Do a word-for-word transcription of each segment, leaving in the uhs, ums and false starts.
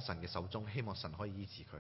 神嘅手中，希望神可以醫治佢。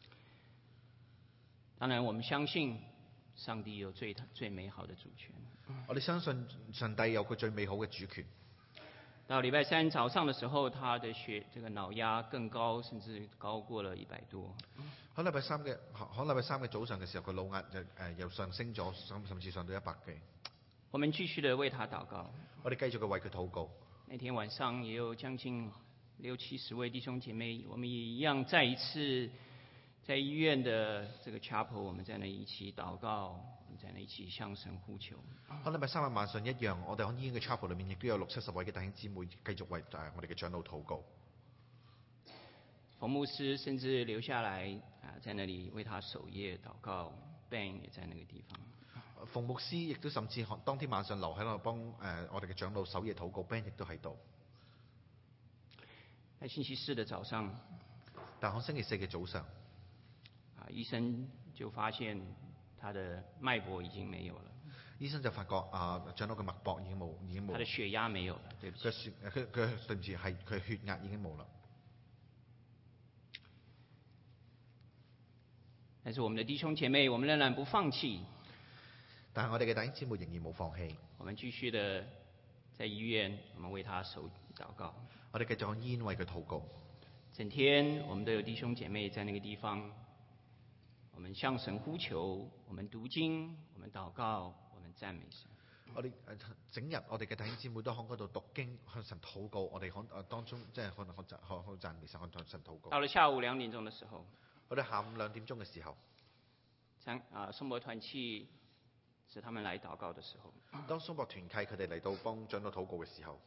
當然，我們相信上帝有最最美好的主權。 我哋相信上帝有佢最美好嘅主權。 到禮拜三早上的時候，他的血這個腦壓更高，甚至高過了一百多。 喺禮拜三嘅喺禮拜三嘅早上嘅時候，佢腦壓就誒又上升咗，甚甚至上到一百幾。 我們繼續的為他禱告。 我哋繼續嘅為佢禱告。 那天晚上也有將近六七十位弟兄姐妹，我們也一樣再一次在醫院的這個 chapel， 我們在那一起禱告，我們在那一起向神呼求。 喺禮拜三嘅晚上一樣，我哋喺醫院嘅 chapel 裏面亦都有六七十位嘅弟兄姊妹繼續為誒我哋嘅長老禱告。 馮牧師甚至留下來啊，在那裡為他守夜禱告 ，Ben 也在那個地方。 馮牧師亦都甚至當天晚上留喺度幫誒我哋嘅長老守夜禱告 ，Ben 亦都喺度。 喺星期四的早上， 但喺星期四嘅早上， 啊，醫生就發現他的脈搏已經沒有了。 醫生就發覺啊，長老嘅脈搏已經冇，已經冇。 他的血壓沒有了，對不起。 佢血佢佢對唔住，係佢血壓已經冇啦。 但是我們的弟兄姐妹，我們仍然不放棄。 但係我哋嘅弟兄姊妹仍然冇放棄。 我們繼續的在醫院，我們為他守禱告。 我哋繼續喺醫院為佢禱告。 整天我們都有弟兄姐妹在那個地方，我們向神呼求，我們讀經，我們禱告，我們讚美神。 我哋誒整日我哋嘅弟兄姊妹都喺嗰度讀經，向神禱告。我哋可誒當中即係可能學習學學讚美神，向神禱告。 到了下午兩點鐘的時候， 我哋下午兩點鐘嘅時候， 參啊頌缽團契是他們來禱告的時候。 當頌缽團契佢哋嚟到幫長老禱告嘅時候，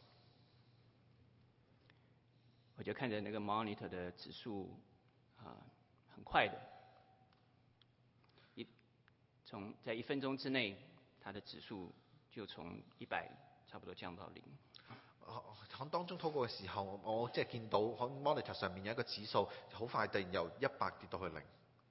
我就看着那個 monitor 的指數啊，很快的，一從在一分鐘之內，它的指數就從一百差不多降到零。 喺當中禱告嘅時候，我即係見到喺 monitor 上面有一個指數，好快突然由一百跌到去零。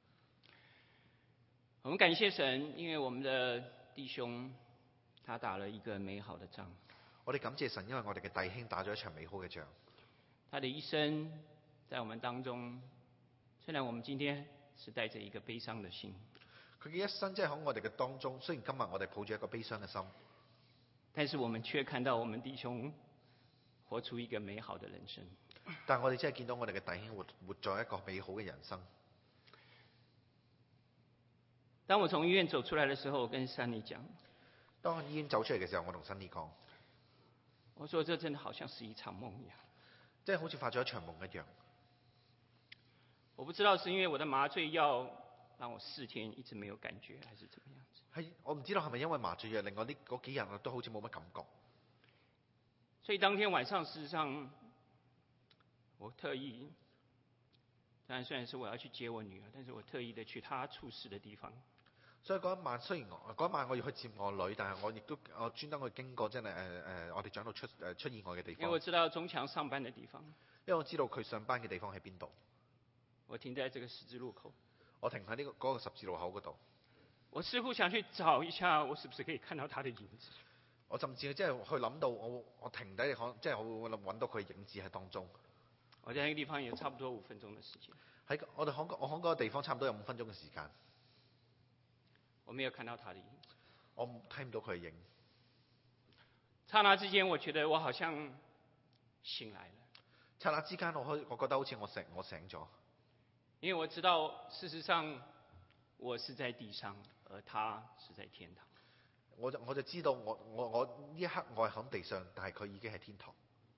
我們感謝神，因為我們的弟兄他打了一個美好的仗。 我哋感謝神，因為我哋嘅弟兄打咗一場美好嘅仗。 他的一生在我們當中，雖然我們今天是帶着一個悲傷的心， 佢嘅一生即係喺我哋嘅當中，雖然今日我哋抱住一個悲傷嘅心， 但是我們卻看到我們弟兄活出一個美好的人生。 但係我哋真係見到我哋嘅弟兄活活在一個美好嘅人生。 當我從醫院走出來的時候，我跟珊妮講， 當我醫院走出嚟嘅時候，我同珊妮講， 我說這真的好像是一場夢一樣。 即係好似發咗一場夢一樣。 我不知道是因為我的麻醉藥讓我四天一直沒有感覺，還是怎麼樣子。 係我唔知道係咪因為麻醉藥令我呢嗰幾日我都好似冇乜感覺。 所以當天晚上，事實上我特意，當然雖然是我要去接我女兒，但是我特意的去她出事的地方。 所以嗰一晚雖然我嗰一晚我要去接我女，但係我亦都我專登去經過真係誒誒我哋長老出誒出意外嘅地方。 因為我知道鍾強上班嘅地方。 因為我知道佢上班嘅地方喺邊度。 我停在這個十字路口。 我停喺呢個嗰個十字路口嗰度。 我似乎想去找一下，我是不是可以看到他的影子？ 我甚至即係去諗到我我停低可即係我會揾到佢影子喺當中。 我在那個地方有差不多五分鐘嘅時間。 喺我哋響我響嗰個地方差唔多有五分鐘嘅時間。 我沒有看到他的影子， 我睇唔到佢嘅影。 剎那之間，我覺得我好像醒來了。 剎那之間，我開我覺得好似我醒我醒咗， 因為我知道事實上我是在地上，而他是在天堂。 我就我就知道我我我呢一刻我係響地上，但係佢已經係天堂。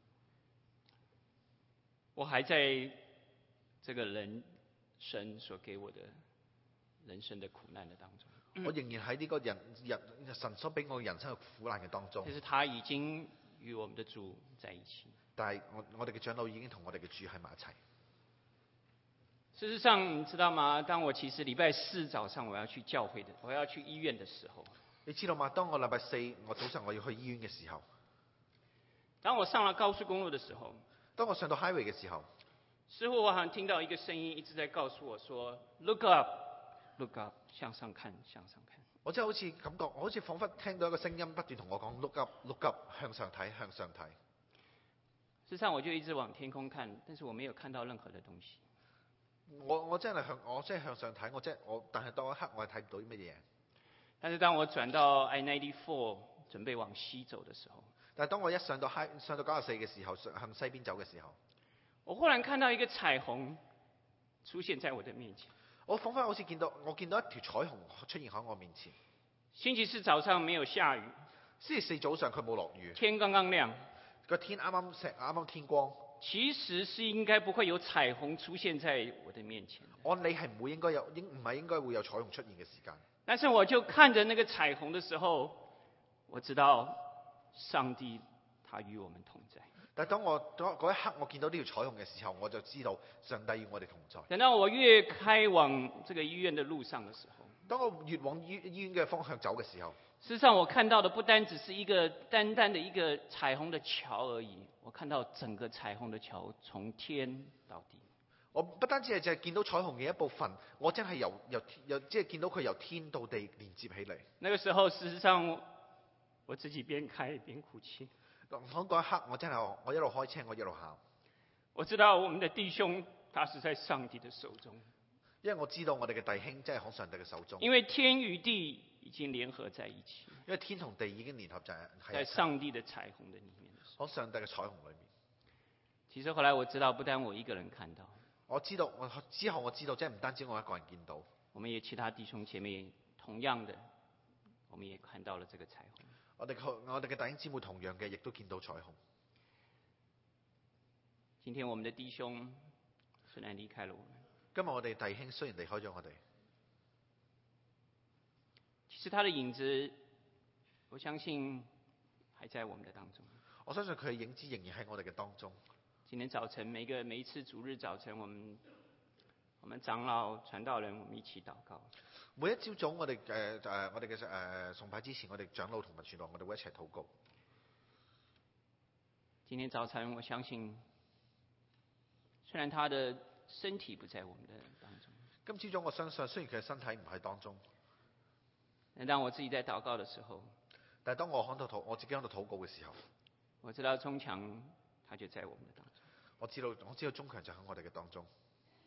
我還在這個人生所給我的人生的苦難的當中。 我仍然喺呢個人人神所俾我人生嘅苦難嘅當中。 其實他已經與我們的主在一起。 但係我我哋嘅長老已經同我哋嘅主喺埋一齊。 事實上，你知道嗎？當我其實禮拜四早上我要去教會的，我要去醫院的時候， 你知道嗎？當我禮拜四我早上我要去醫院嘅時候， 當我上了高速公路的時候， 當我上到 highway 嘅時候， 似乎我好像聽到一個聲音一直在告訴我說 ：“Look up, look up，向上看，向上看。” 我真係好似感覺，我好似彷彿聽到一個聲音不斷同我講 ：“Look up, look up，向上睇，向上睇。” 事實上，我就一直往天空看，但是我沒有看到任何的東西。 我我真係向我真係向上睇，我真係我，但係當一刻我係睇唔到啲乜嘢。 但是當我轉到 I ninety-four 準備往西走的時候， 但係當我一上到上到九十四嘅時候，向西邊走嘅時候， 我忽然看到一個彩虹出現在我的面前。 我彷彿好似見到我見到一條彩虹出現喺我面前。 星期四早上沒有下雨， 星期四早上佢冇落雨， 天剛剛亮， 個天啱啱石啱啱天光。 其實是應該不會有彩虹出現在我的面前。 按理係唔會應該有，應唔係應該會有彩虹出現嘅時間。 但是我就看着那個彩虹的時候，我知道上帝他與我們同在。 但係當我嗰一刻我見到呢條彩虹嘅時候，我就知道上帝與我哋同在。 等到我越開往這個醫院的路上的時候， 當我越往醫醫院嘅方向走嘅時候， 事實上我看到的不單只是一個單單的一個彩虹的橋而已，我看到整個彩虹的橋從天到地。 我不單止係淨係見到彩虹嘅一部分，我真係由由由即係見到佢由天到地連接起嚟。 那個時候，事實上我自己邊開邊哭泣。 喺嗰一刻，我真係我一路開車，我一路喊。 我知道我們的弟兄，他是在上帝的手中， 因為我知道我哋嘅弟兄真係喺上帝嘅手中。 因為天與地已經聯合在一起， 因為天同地已經聯合在在上帝的彩虹的裡面。 喺上帝嘅彩虹裏面。 其實後來我知道，不單我一個人看到， 我知道我之後我知道，即係唔單止我一個人見到， 我們也其他弟兄姐妹同樣的，我們也看到了這個彩虹。 我哋我哋嘅弟兄姊妹同樣嘅，亦都見到彩虹。 今天我們的弟兄雖然離開了我們， 今日我哋弟兄雖然離開咗我哋， 其實他的影子，我相信還在我們的當中。 我相信佢嘅影子仍然喺我哋嘅當中。 今天早晨，每個每一次主日早晨，我們我們長老傳道人，我們一起禱告。 每一朝早我哋誒誒我哋嘅誒崇拜之前，我哋長老同埋傳道，我哋會一齊禱告。 今天早晨，我相信，雖然他的身體不在我們的當中， 今朝早我相信，雖然佢嘅身體唔喺當中， 但當我自己在禱告的時候， 但係當我喺度禱，我自己喺度禱告嘅時候， 我知道鍾強他就在我們的當中。 我知道我知道鍾強就喺我哋嘅當中。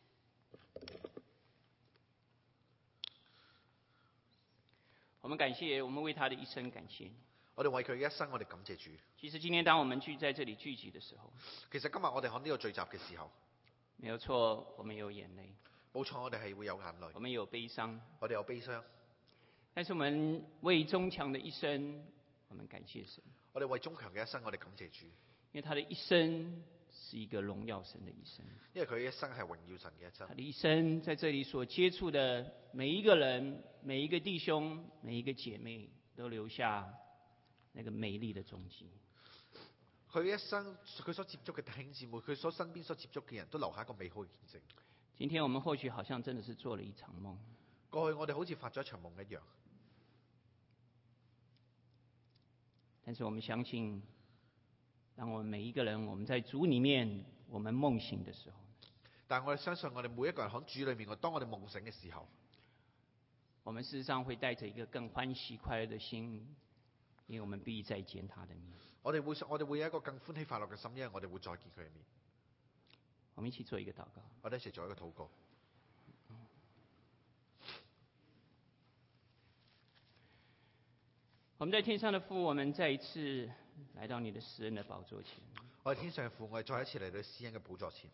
我們感謝，我們為他的一生感謝。 我哋為佢嘅一生，我哋感謝主。 其實今天當我們聚在這裡聚集的時候， 其實今日我哋喺呢個聚集嘅時候， 沒有錯，我們有眼淚， 冇錯，我哋係會有眼淚， 我們有悲傷， 我哋有悲傷。 但是我們為鍾強的一生，我們感謝神。 我哋為鍾強嘅一生，我哋感謝主， 因為他的一生是一個榮耀神的一生。 因為佢嘅一生係榮耀神嘅一生。 他的一生在這裡所接觸的每一個人、每一個弟兄、每一個姐妹，都留下那個美麗的蹤跡。 佢一生，佢所接觸嘅弟兄姊妹，佢所身邊所接觸嘅人都留下一個美好嘅見證。 今天我們或許好像真的是做了一場夢。 過去我哋好似發咗一場夢一樣， 但是我們相信，當我們每一個人我們在主裡面我們夢醒的時候， 但係我哋相信我哋每一個人喺主裏面，當我哋夢醒嘅時候， 我們事實上會帶着一個更歡喜快樂的心，因為我們必再見他的面。 我哋會我哋會有一個更歡喜快樂嘅心，因為我哋會再見佢嘅面。 我們一起做一個禱告。 我哋一齊做一個禱告。 我們在天上的父，我們再一次來到你的施恩的寶座前。 我哋天上嘅父，我哋再一次嚟到施恩嘅寶座前。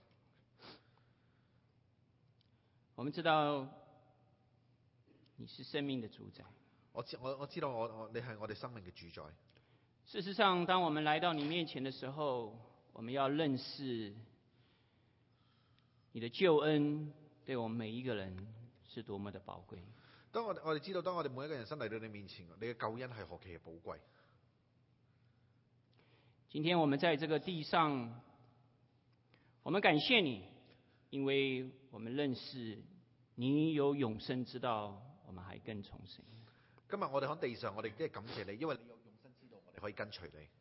我們知道你是生命的主宰。 我知我我知道我我你係我哋生命嘅主宰。 事實上，當我們來到你面前的時候，我們要認識你的救恩對我們每一個人是多麼的寶貴。 當我我哋知道，當我哋每一個人生嚟到你面前，你嘅救恩係何其嘅寶貴。 今天我們在這個地上，我們感謝你，因為我們認識你有永生之道，我們還跟從誰？ 今日我哋喺地上，我哋即係感謝你，因為你有永生之道，我哋可以跟隨你。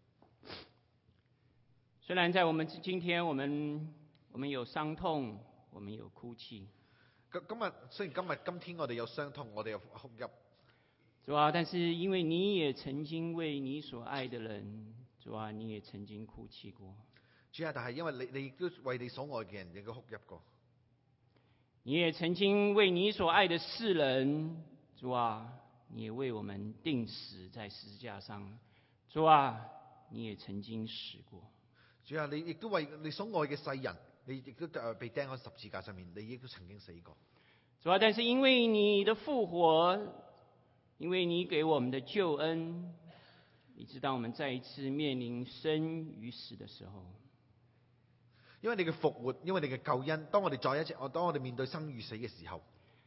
雖然在我們今天，我們我們有傷痛，我們有哭泣。 今今日雖然今日今天我哋有傷痛，我哋有哭泣， 主啊，但是因為你也曾經為你所愛的人，主啊，你也曾經哭泣過。 主啊，但係因為你你亦都為你所愛嘅人亦都哭泣過。 你也曾經為你所愛的世人，主啊，你也為我們釘死在十字架上，主啊，你也曾經死過。 主啊，你亦都為你所愛嘅世人，你亦都被釘喺十字架上面，你亦都曾經死過。 主啊，但是因為你的復活，因為你給我們的救恩，你知道我們再一次面臨生與死的時候， 因為你嘅復活，因為你嘅救恩，當我哋再一次，當我哋面對生與死嘅時候，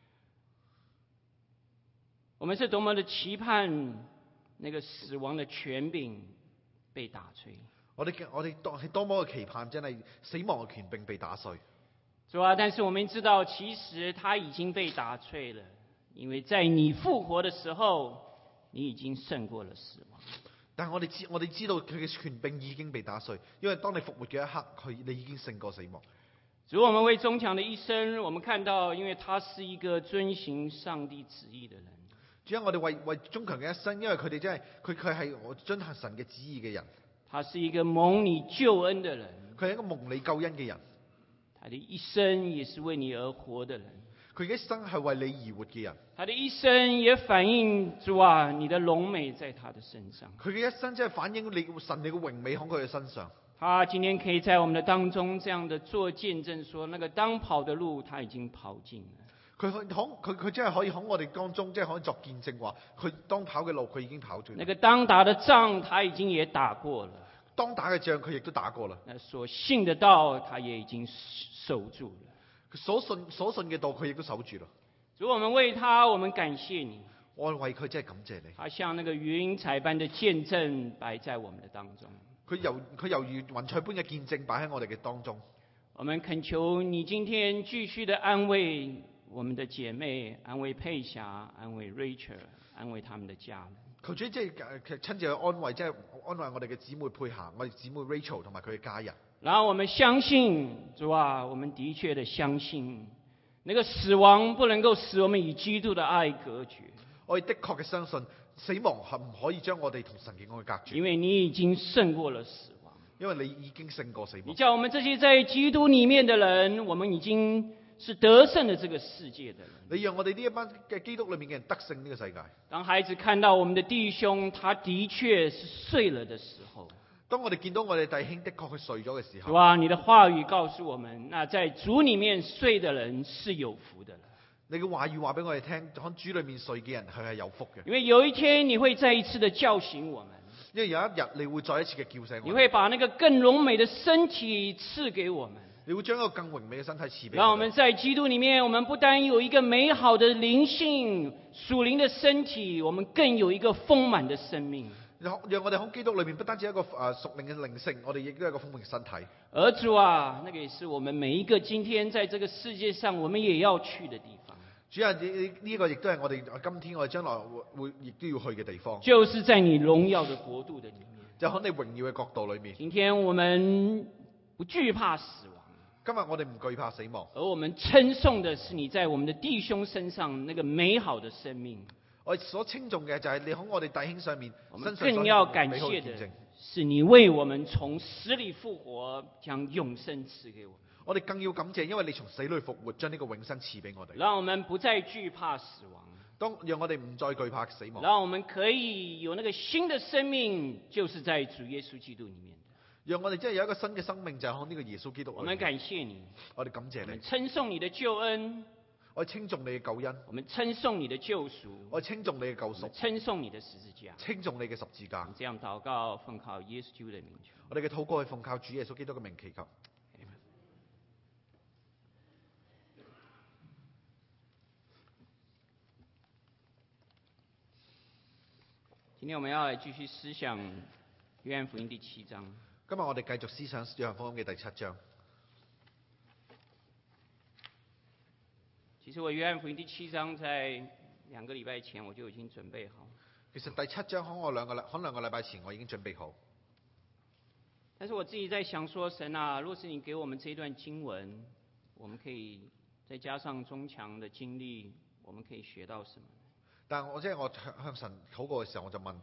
我們是多麼的期盼那個死亡的權柄被打碎。 我哋我哋多係多麼嘅期盼，真係死亡嘅權柄被打碎。 主啊，但是我們知道，其實它已經被打碎了，因為在你復活的時候，你已經勝過了死亡。 但係我哋知我哋知道佢嘅權柄已經被打碎，因為當你復活嘅一刻，佢你已經勝過死亡。 主，我們為中強的一生，我們看到，因為他是一個遵行上帝旨意的人。 主啊，我哋為為中強嘅一生，因為佢哋真係佢佢係我遵行神嘅旨意嘅人。 他是一個蒙你救恩的人， 佢係一個蒙你救恩嘅人。 他的一生也是為你而活的人。 佢一生係為你而活嘅人。 他的一生也反映主啊，你的榮美在他的身上。 佢嘅一生真係反映你神你嘅榮美喺佢嘅身上。 他今天可以在我們的當中這樣的做見證，說那個當跑的路他已經跑盡了。 佢可佢佢真係可以喺我哋當中，即係可以作見證話，佢當跑嘅路佢已經跑盡。 那個當打的仗他已經也打過了。 當打嘅仗佢亦都打過啦。 那所信的道他也已經守住了。 佢所信所信嘅道佢亦都守住啦。 主，我們為他，我們感謝你。 我為佢真係感謝你。 他像那個雲彩般的見證擺在我們的當中。 佢猶佢猶如雲彩般嘅見證擺喺我哋嘅當中。 我們懇求你今天繼續的安慰我們的姐妹，安慰佩霞，安慰 Rachel， 安慰他們的家人。 求主即係親自去安慰，即係安慰我哋嘅姊妹佩霞，我哋姊妹 Rachel 同埋佢嘅家人。 然後我們相信，主啊，我們的確的相信，那個死亡不能夠使我們與基督的愛隔絕。 我哋的確嘅相信，死亡係唔可以將我哋同神嘅愛隔絕。 因為你已經勝過了死亡。 因為你已經勝過死亡。 你叫我們這些在基督裡面的人，我們已經是得勝了這個世界的人。 你讓我哋呢一班嘅基督裏面嘅人得勝呢個世界。 當孩子看到我們的弟兄，他的確是睡了的時候， 當我哋見到我哋弟兄的確佢睡咗嘅時候， 哇！你的話語告訴我們，那在主裡面睡的人是有福的了。 你嘅話語話俾我哋聽，喺主裏面睡嘅人佢係有福嘅。 因為有一天你會再一次的叫醒我們， 因為有一日你會再一次嘅叫醒我們， 你會把那個更榮美的身體賜給我們。 你會將一個更榮美嘅身體賜俾我們。 讓我們在基督裡面，我們不單有一個美好的靈性、屬靈的身體，我們更有一個豐滿的生命。 讓讓我哋喺基督裏面，不單止一個誒屬靈嘅靈性，我哋亦都有一個豐滿嘅身體。 而主啊，那個也是我們每一個今天在這個世界上，我們也要去的地方。 主啊，呢呢個亦都係我哋今天我哋將來會會亦都要去嘅地方。 就是在你榮耀的國度的裡面， 就喺你榮耀嘅國度裏面。 今天我們不懼怕死亡。 今日我哋唔懼怕死亡， 而我們稱頌的是你在我們的弟兄身上那個美好的生命。 我哋所稱頌嘅就係你喺我哋弟兄上面我們身上更要感美好謝的嘅見證。 是你為我們從死裡復活，將永生賜給我們。 我哋更要感謝，因為你從死裡復活，將呢個永生賜俾我哋。 讓我們不再懼怕死亡。 當讓我哋唔再懼怕死亡。 讓我們可以有那個新的生命，就是在主耶穌基督裡面。 讓我哋真係有一個新嘅生命，就係喺呢個耶穌基督裏面。 我們感謝你， 我哋感謝你， 稱頌你的救恩， 我哋稱頌你嘅救恩， 我們稱頌你的救贖， 我哋稱頌你嘅救贖， 稱頌你的十字架， 稱頌你嘅十字架。 這樣禱告，奉靠耶穌基督的名求。 我哋嘅禱告係奉靠主耶穌基督嘅名祈求。 今天我們要來繼續思想約翰福音第七章。 今日我哋繼續思想約翰福音嘅第七章。 其實我約翰福音第七章在兩個禮拜前我就已經準備好。 其實第七章喺我兩個禮，喺兩個禮拜前我已經準備好。 但是我自己在想說，神啊，若是你給我們這一段經文，我們可以再加上中強的經歷，我們可以學到什麼？ 但係我即係我向向神禱告嘅時候，我就問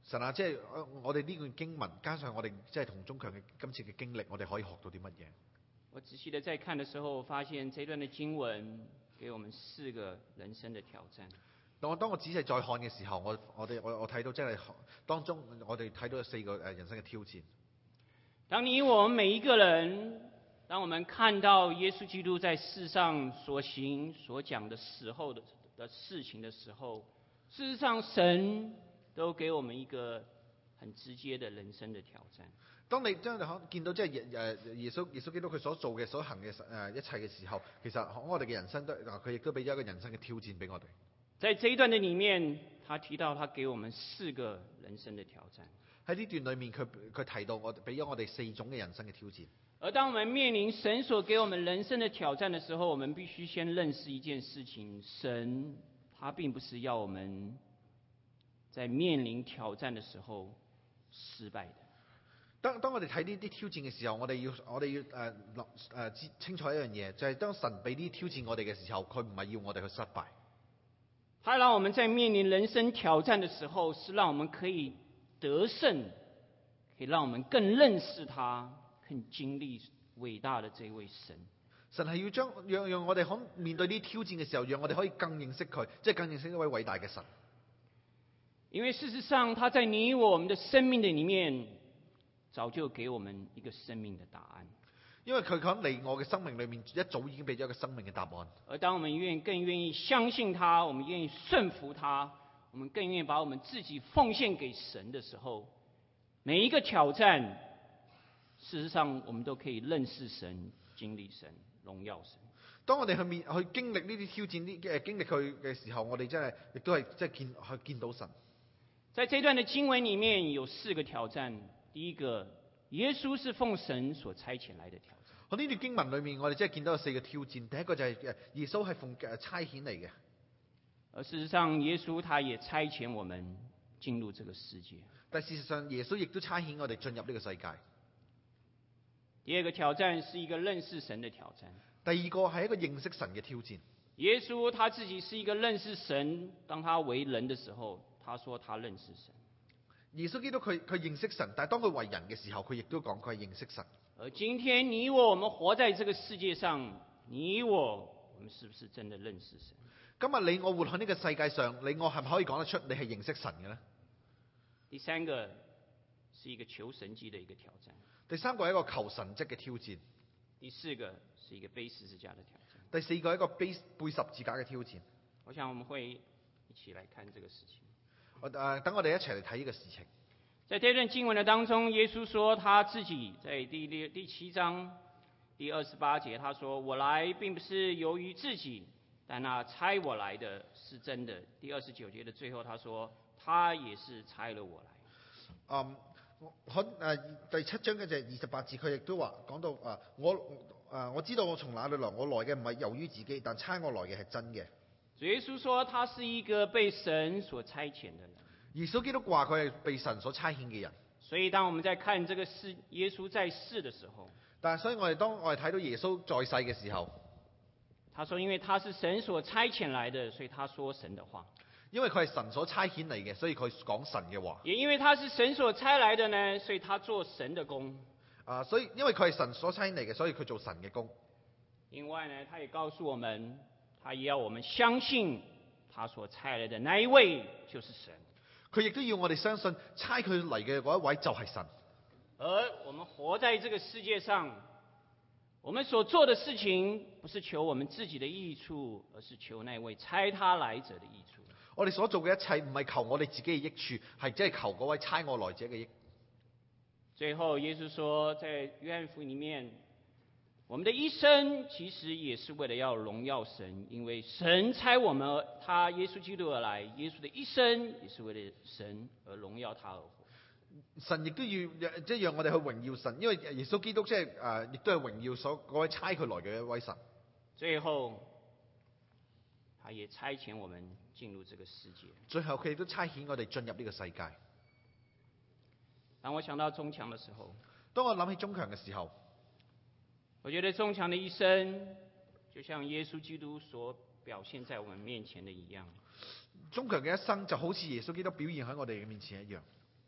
神啊，即係我哋呢段經文，加上我哋即係同中強嘅今次嘅經歷，我哋可以學到啲乜嘢？ 我仔細的在看的時候，我發現這段的經文給我們四個人生的挑戰。 當我當我仔細再看嘅時候，我我哋我我睇到真係當中，我哋睇到有四個誒人生嘅挑戰。 當你我們每一個人，當我們看到耶穌基督在世上所行所講的時候的的事情的時候，事實上神都給我們一個很直接的人生的挑戰。 當你將你可見到即係耶誒耶穌耶穌基督佢所做嘅所行嘅誒一切嘅時候，其實我哋嘅人生都佢亦都俾咗一個人生嘅挑戰俾我哋。 在這一段的裡面，他提到他給我們四個人生的挑戰。 喺呢段裡面，佢佢提到我俾咗我哋四種嘅人生嘅挑戰。 而當我們面臨神所給我們人生的挑戰的時候，我們必須先認識一件事情：神他並不是要我們在面臨挑戰的時候失敗的。 當當我哋睇呢啲挑戰嘅時候，我哋要我哋要誒誒誒清楚一樣嘢，就係、是、當神俾啲挑戰我哋嘅時候，佢唔係要我哋去失敗。 他讓我們在面臨人生挑戰的時候，是讓我們可以得勝，可以讓我們更認識他，更經歷偉大的這位神。 神係要將讓讓我哋可面對呢啲挑戰嘅時候，讓我哋可以更認識佢，即係更認識一位偉大嘅神。 因為事實上，他在你我們的生命的裡面，早就給我們一個生命的答案。 因為佢喺你我嘅生命裏面，一早已經俾咗一個生命嘅答案。 而當我們願更願意相信他，我們願意順服他，我們更願意把我們自己奉獻給神的時候，每一個挑戰，事實上我們都可以認識神、經歷神、榮耀神。 當我哋去面去經歷呢啲挑戰，呢誒經歷佢嘅時候，我哋真係亦都係即係見去見到神。 在這段的經文裡面有四個挑戰。第一個，耶穌是奉神所差遣來的挑戰。喺呢段經文裏面，我哋即係見到有四個挑戰。第一個就係誒耶穌係奉誒差遣嚟嘅。 而事實上，耶穌他也差遣我們進入這個世界。 但事實上，耶穌亦都差遣我哋進入呢個世界。 第二個挑戰是一個認識神的挑戰。 第二個係一個認識神嘅挑戰。 耶穌他自己是一個認識神，當他為人的時候，他說他認識神。 耶穌基督佢佢認識神，但係當佢為人嘅時候，佢亦都講佢係認識神。 而今天你我我們活在這個世界上，你我我們是不是真的認識神？ 今日你我活喺呢個世界上，你我係咪可以講得出你係認識神嘅呢？ 第三個是一個求神蹟的一個挑戰。 第三個係一個求神蹟嘅挑戰。 第四個是一個背十字架的挑戰。 第四個係一個背背十字架嘅挑戰。 我想我們會一起來看這個事情。 我誒、呃、等我哋一齊嚟睇呢個事情。 在這段經文的當中，耶穌說他自己在第六第七章第二十八節，他說：我來並不是由於自己，但那差我來的是真的。第二十九節的最後，他說他也是差了我來。 嗯，我誒第七章嘅就係二十八節，佢亦都話講到啊，我誒我知道我從哪裏來，我來嘅唔係由於自己，但差我來嘅係真嘅。 耶穌說他是一個被神所差遣的人。 耶穌基督話佢係被神所差遣嘅人。 所以當我們在看這個世耶穌在世的時候， 但係所以我哋當我哋睇到耶穌在世嘅時候， 他說因為他是神所差遣來的，所以他說神的話。 因為佢係神所差遣嚟嘅，所以佢講神嘅話。 也因為他是神所差來的呢，所以他做神的工。 啊，所以因為佢係神所差嚟嘅，所以佢做神嘅工。 另外呢，他也告訴我們，他也要我們相信他所差來的那一位就是神。 佢亦都要我哋相信差佢嚟嘅嗰一位就係神。 而我們活在這個世界上，我們所做的事情不是求我們自己的益處，而是求那位差他來者的益處。 我哋所做嘅一切唔係求我哋自己嘅益處，係即係求嗰位差我來者嘅益。 最後耶穌說，在約翰福音裡面，我們的一生其實也是為了要榮耀神，因為神差我們他耶穌基督而來，耶穌的一生也是為了神而榮耀他而活。 神亦都要即係讓我哋去榮耀神，因為耶穌基督即係誒，亦都係榮耀所嗰位差佢來嘅一位神。 最後，他也差遣我們進入這個世界。 最後佢亦都差遣我哋進入呢個世界。 當我想到中強的時候， 當我諗起中強嘅時候， 我覺得中強的一生，就像耶穌基督所表現在我們面前的一樣。 中強嘅一生就好似耶穌基督表現喺我哋嘅面前一樣。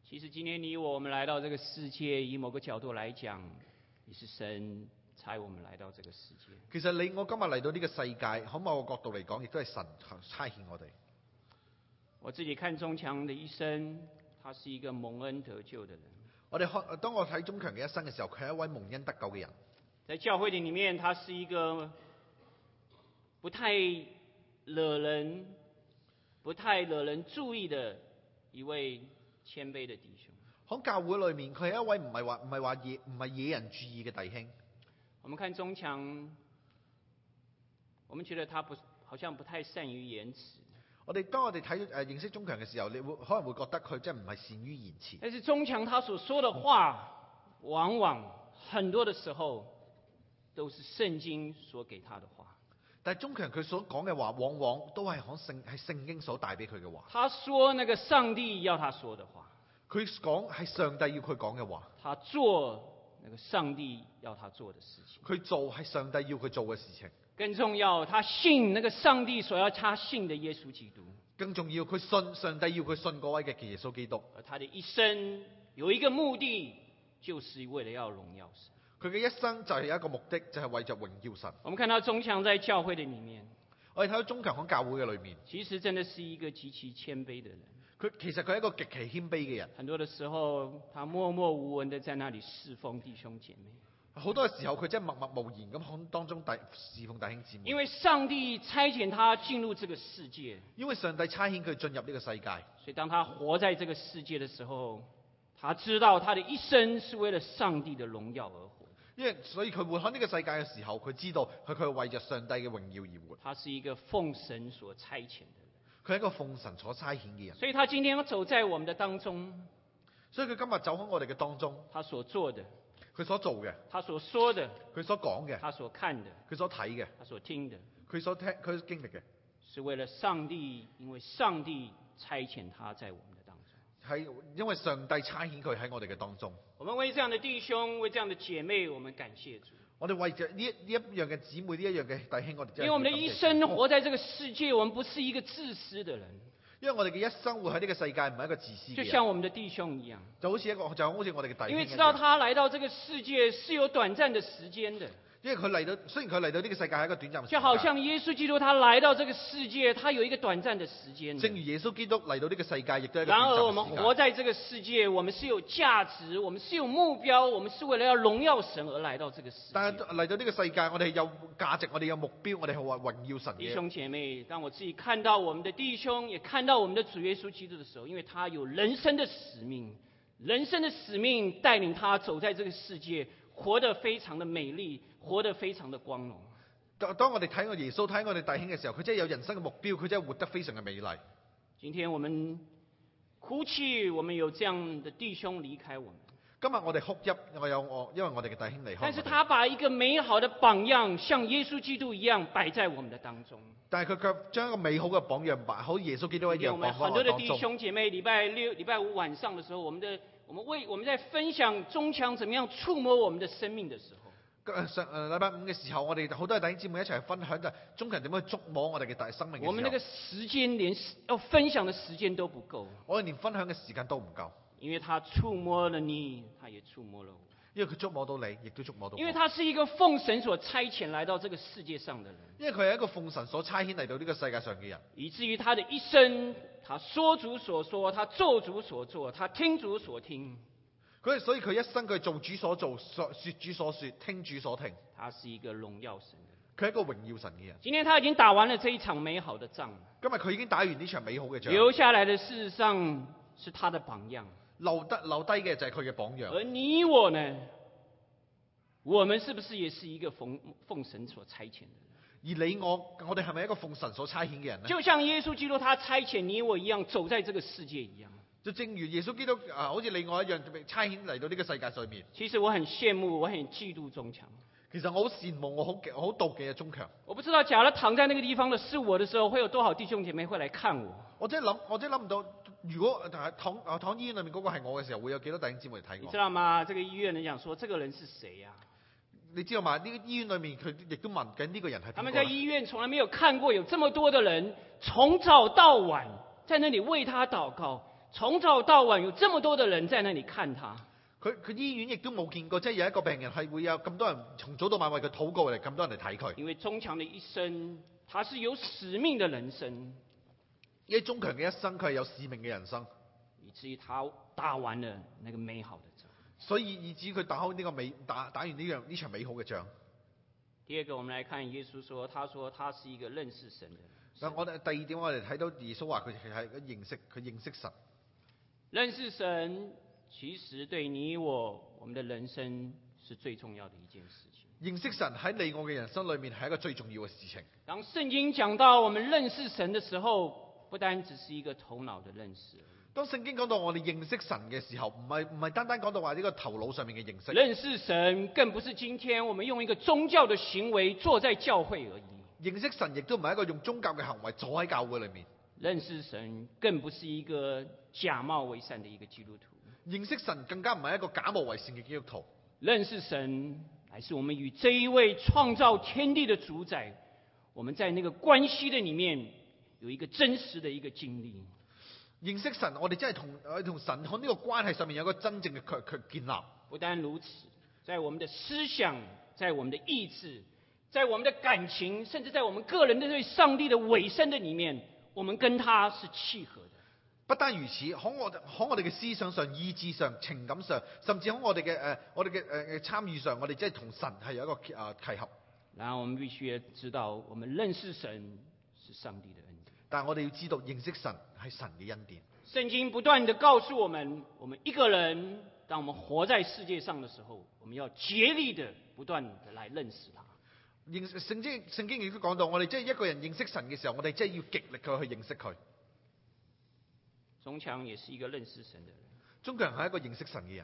其實今天你我我們來到這個世界，以某個角度來講，也是神差我們來到這個世界。 其實你我今日嚟到呢個世界，喺某個角度嚟講，亦都係神差遣我哋。 我自己看鍾強的一生，他是一個蒙恩得救的人。 我哋看，當我睇鍾強嘅一生嘅時候，佢係一位蒙恩得救嘅人。 在教會的裡面，他是一個不太惹人、不太惹人注意的一位謙卑的弟兄。 喺教會裏面，佢係一位唔係話唔係話惹唔係惹人注意嘅弟兄。 我們看鍾強，我們覺得他不好像不太善於言辭。 我哋當我哋睇誒認識鍾強嘅時候，你會可能會覺得佢真係唔係善於言辭。 但是鍾強他所說的話，往往很多的時候都是聖經所給他的話。 但係鍾強佢所講嘅話，往往都係喺聖係聖經所帶俾佢嘅話。 他說那個上帝要他說的話， 佢講係上帝要佢講嘅話。 他做那個上帝要他做的事情。 佢做係上帝要佢做嘅事情。 更重要，他信那個上帝所要他信的耶穌基督。 更重要，佢信上帝要佢信嗰位嘅耶穌基督。 而他的一生有一個目的，就是為了要榮耀神。 佢嘅一生就係有一個目的，就係、是、為着榮耀神。 我們看到鍾強在教會的裡面， 我哋睇到鍾強喺教會嘅裏面， 其實真的是一個極其謙卑的人。 佢其實佢係一個極其謙卑嘅人。 很多的時候，他默默無聞的在那裡侍奉弟兄姐妹。 好多嘅時候，佢真係默默無言咁喺當中侍奉弟兄姊妹。 因為上帝差遣他進入這個世界， 因為上帝差遣佢進入呢個世界， 所以當他活在這個世界的時候，他知道他的一生是為了上帝的榮耀而活。 因為所以佢活喺呢個世界嘅時候，佢知道佢佢係為着上帝嘅榮耀而活。 他是一個奉神所差遣的人， 佢係一個奉神所差遣嘅人。 所以他今天走在我們的當中， 所以佢今日走喺我哋嘅當中， 他所做的， 佢所做嘅， 他所說的， 佢所講嘅， 他所看的， 佢所睇嘅， 他所聽的， 佢所聽佢經歷嘅， 是為了上帝，因為上帝差遣他在我們的當中。 係因為上帝差遣佢喺我哋嘅當中。 我們為這樣的弟兄，為這樣的姐妹，我們感謝主。 我哋為着呢一呢一樣嘅姊妹，呢一樣嘅弟兄，我哋真係因為我們的一生活在這個世界，我們不是一個自私的人。 因為我哋嘅一生活喺呢個世界，唔係一個自私嘅人， 就像我們的弟兄一樣， 就好似一個就好似我哋嘅弟兄一樣。 因為知道他來到這個世界是有短暫的時間的。 因為佢嚟到，雖然佢嚟到呢個世界係一個短暫嘅時間， 就好像耶穌基督他來到這個世界，他有一個短暫的時間。 正如耶穌基督嚟到呢個世界，亦都係一個短暫嘅時間。 然而我們活在這個世界，我們是有價值，我們是有目標，我們是為了要榮耀神而來到這個世界。 但係嚟到呢個世界，我哋有價值，我哋有目標，我哋係為榮耀神嘅。 弟兄姐妹，當我自己看到我們的弟兄，也看到我們的主耶穌基督的時候，因為他有人生的使命，人生的使命帶領他走在這個世界，活得非常的美麗，活得非常的光榮。 當當我哋睇我耶穌睇我哋弟兄嘅時候，佢真係有人生嘅目標，佢真係活得非常嘅美麗。 今天我們哭泣，我們有這樣的弟兄離開我們。 今日我哋哭泣，我有我，因為我哋嘅弟兄離開。 但是他把一個美好的榜樣，像耶穌基督一樣擺在我們的當中。 但係佢卻將一個美好嘅榜樣擺，好似耶穌基督一樣擺喺我哋當中。 很多的弟兄姐妹，禮拜六、禮拜五晚上的時候，我們的我們為我們在分享鍾強怎麼樣觸摸我們的生命的時候。 上誒禮拜五嘅時候，我哋好多弟兄姊妹一齊分享就係鍾強點樣去觸摸我哋嘅大生命嘅時候。 我們那個時間連要分享的時間都不夠。 我哋連分享嘅時間都唔夠。 因為他觸摸了你，他也觸摸了我。 因為佢觸摸到你，亦都觸摸到我。 因為他是一個奉神所差遣來到這個世界上的人。 因為佢係一個奉神所差遣嚟到呢個世界上嘅人。 以至於他的一生，他說主所說，他做主所做，他聽主所聽。 佢所以佢一生佢做主所做，說主所說，聽主所聽。 他是一個榮耀神的人。 佢係一個榮耀神嘅人。 今天他已經打完了這一場美好的仗。 今日佢已經打完呢場美好嘅仗。 留下來的事實上是他的榜樣。 留得留低嘅就係佢嘅榜樣。 而你我呢？我們是不是也是一個奉奉神所差遣的人？ 而你我，我哋係咪一個奉神所差遣嘅人呢？ 就像耶穌基督他差遣你我一樣，走在這個世界一樣。 就正如耶穌基督啊，好似你我一樣差遣嚟到呢個世界上面。 其實我很羨慕，我很嫉妒鍾強。 其實我好羨慕，我好我好妒忌啊鍾強。 我不知道，假如躺在那個地方的是我的時候，會有多少弟兄姐妹會來看我？ 我真係諗，我真係諗唔到，如果躺啊躺醫院裏面嗰個係我嘅時候，會有幾多弟兄姊妹嚟睇我？ 你知道嗎？這個醫院人講說，這個人是誰呀、啊？ 你知道嘛？呢、這個醫院裏面佢亦都問緊呢個人係邊個？ 他們在醫院從來沒有看過有這麼多的人，從早到晚在那裡為他禱告， 從早到晚有這麼多的人在那裡看他。 佢佢醫院亦都冇見過，即係有一個病人係會有咁多人從早到晚為佢禱告嚟，咁多人嚟睇佢。 因為鍾強的一生，他是有使命的人生， 因為鍾強嘅一生佢係有使命嘅人生， 以至於他打完了那個美好的仗。 所以以至於佢打開呢個美打打完呢樣呢場美好嘅仗。 第二個，我們來看耶穌說，他說他是一個認識神的人。 嗱，我哋第二點，我哋睇到耶穌話佢係認識佢認識神。 認識神其實對你我我們的人生是最重要的一件事情。 認識神喺你我嘅人生裏面係一個最重要嘅事情。 當聖經講到我們認識神的時候，不單只是一個頭腦的認識。 當聖經講到我哋認識神嘅時候，唔係唔係單單講到話呢個頭腦上面嘅認識。 認識神更不是今天我們用一個宗教的行為坐在教會而已。 認識神亦都唔係一個用宗教嘅行為坐喺教會裏面。 認識神更不是一個假冒為善的一個基督徒。 認識神更加唔係一個假冒為善嘅基督徒。 認識神乃是我們與這一位創造天地的主宰，我們在那個關係的裡面有一個真實的一個經歷。 認識神，我哋真係同我哋同神喺呢個關係上面有一個真正嘅確確建立。 不單如此，在我們的思想，在我們的意志，在我們的感情，甚至在我們個人的對上帝的委身的裡面，我們跟他是契合的。 不單如此，喺我喺我哋嘅思想上、意志上、情感上，甚至喺我哋嘅誒我哋嘅誒誒參與上，我哋真係同神係有一個誒、呃、契合。 然後我們必須知道，我們認識神是上帝的恩典。 但係我哋要知道，認識神係神嘅恩典。 聖經不斷地告訴我們，我們一個人，當我們活在世界上的時候，我們要竭力的不斷地來認識他。 認聖經聖經亦都講到，我哋即係一個人認識神嘅時候，我哋即係要極力去去認識佢。 鍾強也是一個認識神的人。 鍾強係一個認識神嘅人。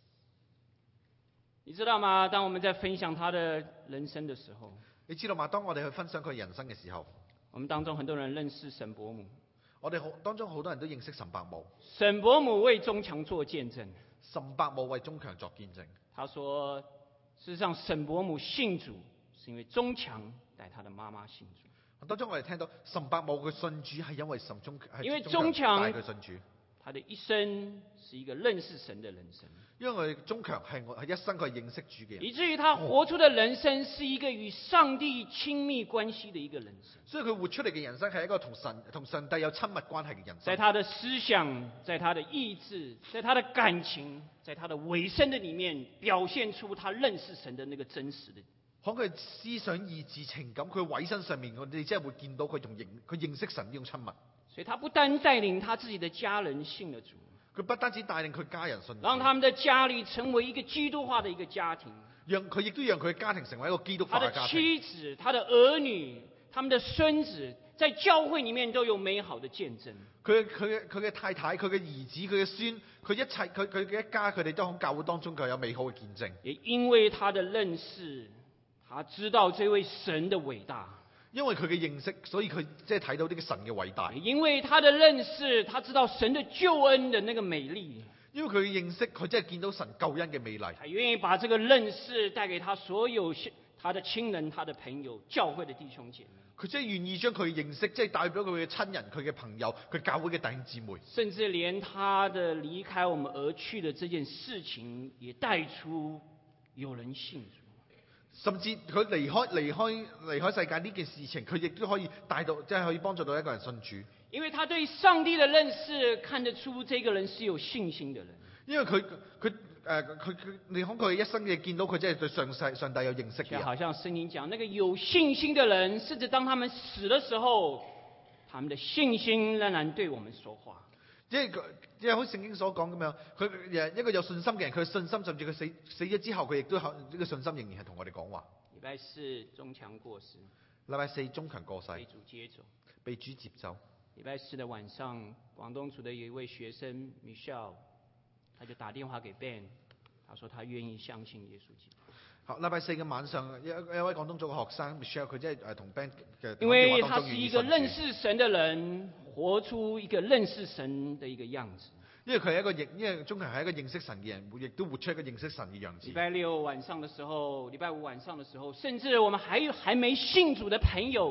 你知道嗎？當我們在分享他的人生的時候， 你知道嗎？當我哋去分享佢人生嘅時候， 我們當中很多人認識沈伯母。 我哋好當中好多人都認識沈伯母。 沈伯母為鍾強做見證。 沈伯母為鍾強作見證。 他說：事實上，沈伯母信主是因為鍾強帶他的媽媽信主。 當中我哋聽到沈伯母佢信主係因為沈鍾係因為鍾強帶佢信主。 他的一生是一個認識神的人生。 因為鍾強係我係一生佢認識主嘅人， 以至於他活出的人生是一個與上帝親密關係的一個人生。 所以佢活出嚟嘅人生係一個同神同上帝有親密關係嘅人生。 在他的思想，在他的意志，在他的感情，在他的委身的裡面，表現出他認識神的那個真實的。 喺佢思想、意志、情感，佢委身上面，我哋真係會見到佢同認佢認識神呢種親密。 所以他不單帶領他自己的家人信了主， 佢不單止帶領佢家人信主， 讓他們的家裏成為一個基督化的一個家庭， 讓佢亦都讓佢嘅家庭成為一個基督化嘅家庭。 他的妻子、他的兒女、他們的孫子，在教會裡面都有美好的見證。 佢佢佢嘅太太、佢嘅兒子、佢嘅孫，佢一切佢佢嘅一家，佢哋都喺教會當中佢有美好嘅見證。 也因為他的認識，他知道這位神的偉大。 因為佢嘅認識，所以佢即係睇到呢個神嘅偉大。 因為他的認識，他知道神的救恩的那個美麗。 因為佢嘅認識，佢真係見到神救恩嘅美麗。 他願意把這個認識帶給他所有他的親人、他的朋友、教會的弟兄姐妹。 佢真係願意將佢嘅認識，即係帶俾佢嘅親人、佢嘅朋友、佢教會嘅弟兄姊妹。 甚至連他的離開我們而去的這件事情，也帶出有人信主。 甚至佢離開離開離開世界呢件事情，佢亦都可以帶到，即係可以幫助到一個人信主。 因為他對上帝的認識，看得出這個人是有信心的人。 因為佢佢誒佢佢你看佢一生嘅見到佢真係對上世上帝有認識嘅人。 就好像聖經講，那個有信心的人，甚至當他們死的時候，他們的信心仍然對我們說話。 即係佢，即係好似聖經所講咁樣，佢誒一個有信心嘅人，佢信心甚至佢死死咗之後，佢亦都呢個信心仍然係同我哋講話。 禮拜四鍾強過世， 禮拜四鍾強過世， 被主接走， 被主接走。 禮拜四的晚上，廣東組的有一位學生 Michelle， 他就打電話給 Ben， 他說他願意相信耶穌基督。 好，禮拜四嘅晚上，一一位廣東組嘅學生 Michelle， 佢即係誒同 Ben 嘅因為他是一個認識神的人，活出一個認識神的一個樣子。 因為佢係一個認，因為鍾強係一個認識神嘅人，亦都活出一個認識神嘅樣子。 禮拜六晚上嘅時候，禮拜五晚上嘅時候，甚至我們還有還沒信主的朋友，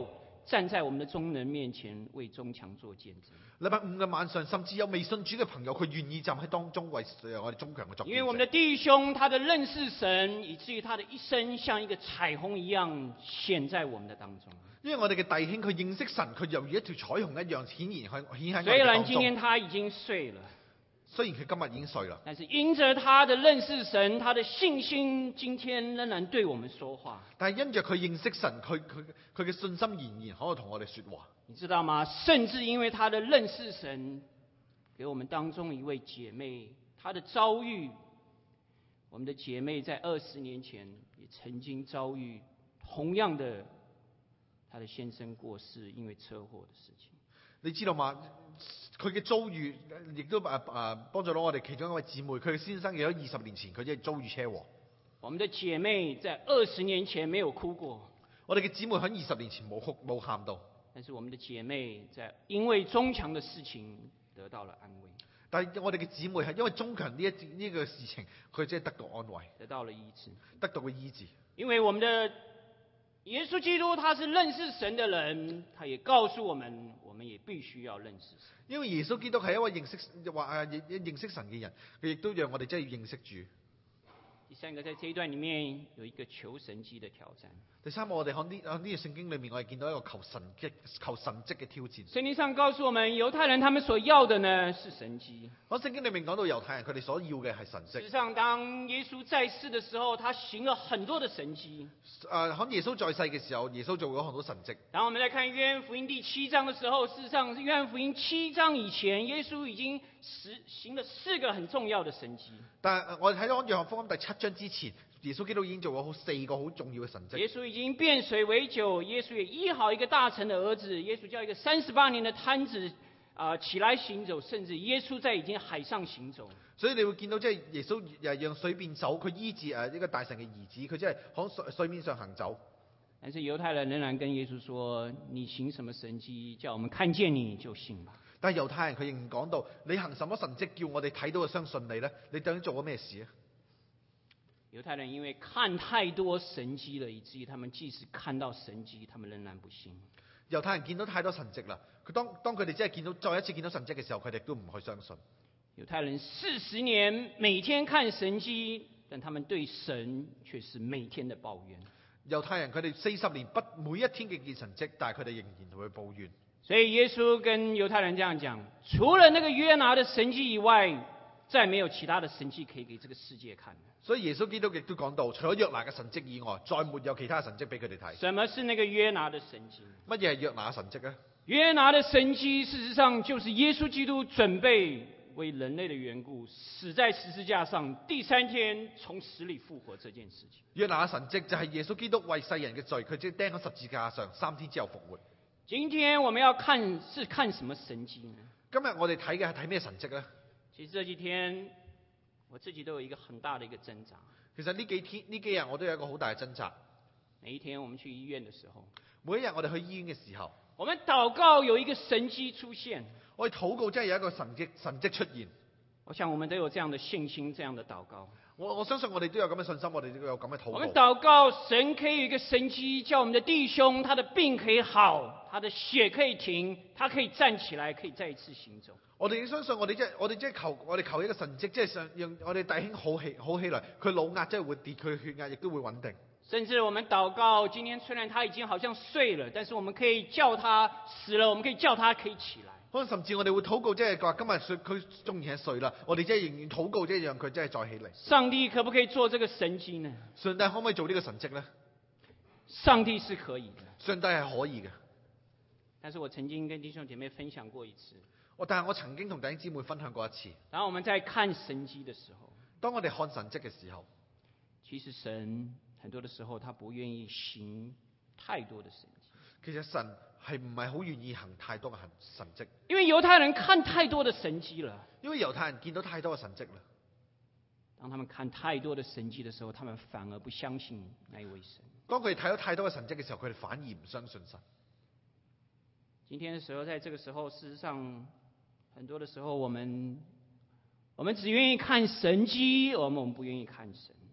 站在我們的中人面前為中強做見證。 禮拜五嘅晚上，甚至有未信主嘅朋友，佢願意站喺當中為我哋中強嘅作見證。 因為我們的弟兄，他的認識神，以至於他的一生像一個彩虹一樣顯在我們的當中。 因為我哋嘅弟兄，佢認識神，佢猶如一條彩虹一樣顯然喺顯喺我哋當中。 雖然今天他已經睡了， 雖然佢今日已經睡啦， 但是因着他的認識神，他的信心今天仍然對我們說話。 但係因着佢認識神，佢佢佢嘅信心仍然可以同我哋說話。 你知道嗎？甚至因為他的認識神，給我們當中一位姐妹，她的遭遇，我們的姐妹在二十年前也曾經遭遇同樣的，她的先生過世，因為車禍的事情。 你知道嗎？佢嘅遭遇亦都誒誒幫助到我哋其中一位姊妹，佢嘅先生亦喺二十年前佢即係遭遇車禍。 我們的姐妹在二十年前沒有哭過， 我哋嘅姊妹喺二十年前冇哭冇喊到， 但是我們的姐妹在因為中強的事情得到了安慰。 但係我哋嘅姊妹係因為中強呢一呢個事情，佢即係得到安慰， 得到了醫治， 得到嘅醫治。因為我們的耶穌基督他是認識神的人，他也告訴我們，我們也必須要認識神。因為耶穌基督係一位認識話誒認識神嘅人，佢亦都讓我哋真係要認識主。第三個，在這一段裡面有一個求神蹟的挑戰。第三個，我哋喺呢喺呢個聖經裏面，我哋見到一個求神蹟、求神蹟嘅挑戰。聖經上告訴我們，猶太人他們所要的呢是神蹟。喺聖經裏面講到猶太人佢哋所要嘅係神蹟。事實上，當耶穌在世嘅時候，他行了很多的神蹟。誒、呃，喺耶穌在世嘅時候，耶穌做咗很多神蹟。當我們來看約翰福音第七章嘅時候，事實上約翰福音七章以前，耶穌已經實行了四個很重要的神蹟。但係我哋睇到約翰福音第七章之前，耶穌基督已經做咗好四個好重要嘅神蹟。耶穌已經變水為酒，耶穌也醫好一個大臣的兒子，耶穌叫一個三十八年的癱子啊、呃、起來行走，甚至耶穌在已經海上行走。所以你會見到即係耶穌誒讓水變酒，佢醫治誒一個大臣嘅兒子，佢即係喺水水面上行走。但是猶太人仍然跟耶穌說：你行什麼神蹟，叫我們看見你就信吧。但係猶太人佢仍然講到：你行什麼神蹟，叫我哋睇到就相信你呢？你究竟做咗咩事啊？猶太人因為看太多神蹟了，以至於他們即使看到神蹟，他們仍然不信。猶太人見到太多神蹟啦，佢當當佢哋真係見到再一次見到神蹟嘅時候，佢哋都唔去相信。猶太人四十年每天看神蹟，但他們對神卻是每天的抱怨。猶太人佢哋四十年不每一天嘅見神蹟，但係佢哋仍然會抱怨。所以耶穌跟猶太人這樣講：除了那個約拿的神蹟以外，再沒有其他的神蹟可以給這個世界看。所以耶穌基督亦都講到，除咗約拿嘅神蹟以外，再沒有其他神蹟俾佢哋睇。什麼是那個約拿的神蹟？乜嘢係約拿神蹟啊？約拿的神蹟事實上就是耶穌基督準備為人類的緣故死在十字架上，第三天從死裏復活這件事情。約拿嘅神蹟就係耶穌基督為世人嘅罪，佢即係釘喺十字架上，三天之後復活。今天我們要看是看什麼神蹟呢？今日我哋睇嘅係睇咩神蹟呢？其實這幾天我自己都有一個很大的一個掙扎。其實呢幾天呢幾日我都有一個好大嘅掙扎。每一天我們去醫院嘅時候，每一日我哋去醫院嘅時候，我們禱告有一個神蹟出現。我哋禱告真係有一個神蹟神蹟出現。我想我們都有這樣的信心，這樣的禱告。我我相信我哋都有咁嘅信心，我哋都有咁嘅禱告。我們禱告神可以有一個神蹟，叫我們的弟兄他的病可以好，他的血可以停，他可以站起來，可以再一次行走。我哋相信我哋即係我哋即係求我哋求一個神蹟，即係想讓我哋弟兄好起好起來，佢腦壓真係會跌，佢血壓亦都會穩定。甚至我們禱告，今天雖然他已經好像睡了，但是我們可以叫他死了，我們可以叫他可以起來。可能甚至我哋會禱告，即係話今日佢終然係睡啦，我哋即係仍然禱告，即係讓佢真係再起嚟。上帝可不可以做這個神蹟呢？上帝可唔可以做呢個神蹟呢？上帝是可以的，上帝係可以嘅。但是我曾經跟弟兄姐妹分享過一次，我但係我曾經同弟兄姊妹分享過一次。當我們在看神蹟的時候，當我哋看神蹟嘅時候，其實神很多的時候，他不願意行太多的神蹟。其實神係唔係好願意行太多嘅神蹟？因為猶太人看太多的神蹟了。因為猶太人見到太多嘅神蹟啦。當他們看太多的神蹟的時候，他們反而不相信那一位神。當佢哋睇到太多嘅神蹟嘅時候，佢哋反而唔相信神。今天的時候，在這個時候，事實上，很多的時候，我們我們只願意看神蹟，我們我們不願意看神。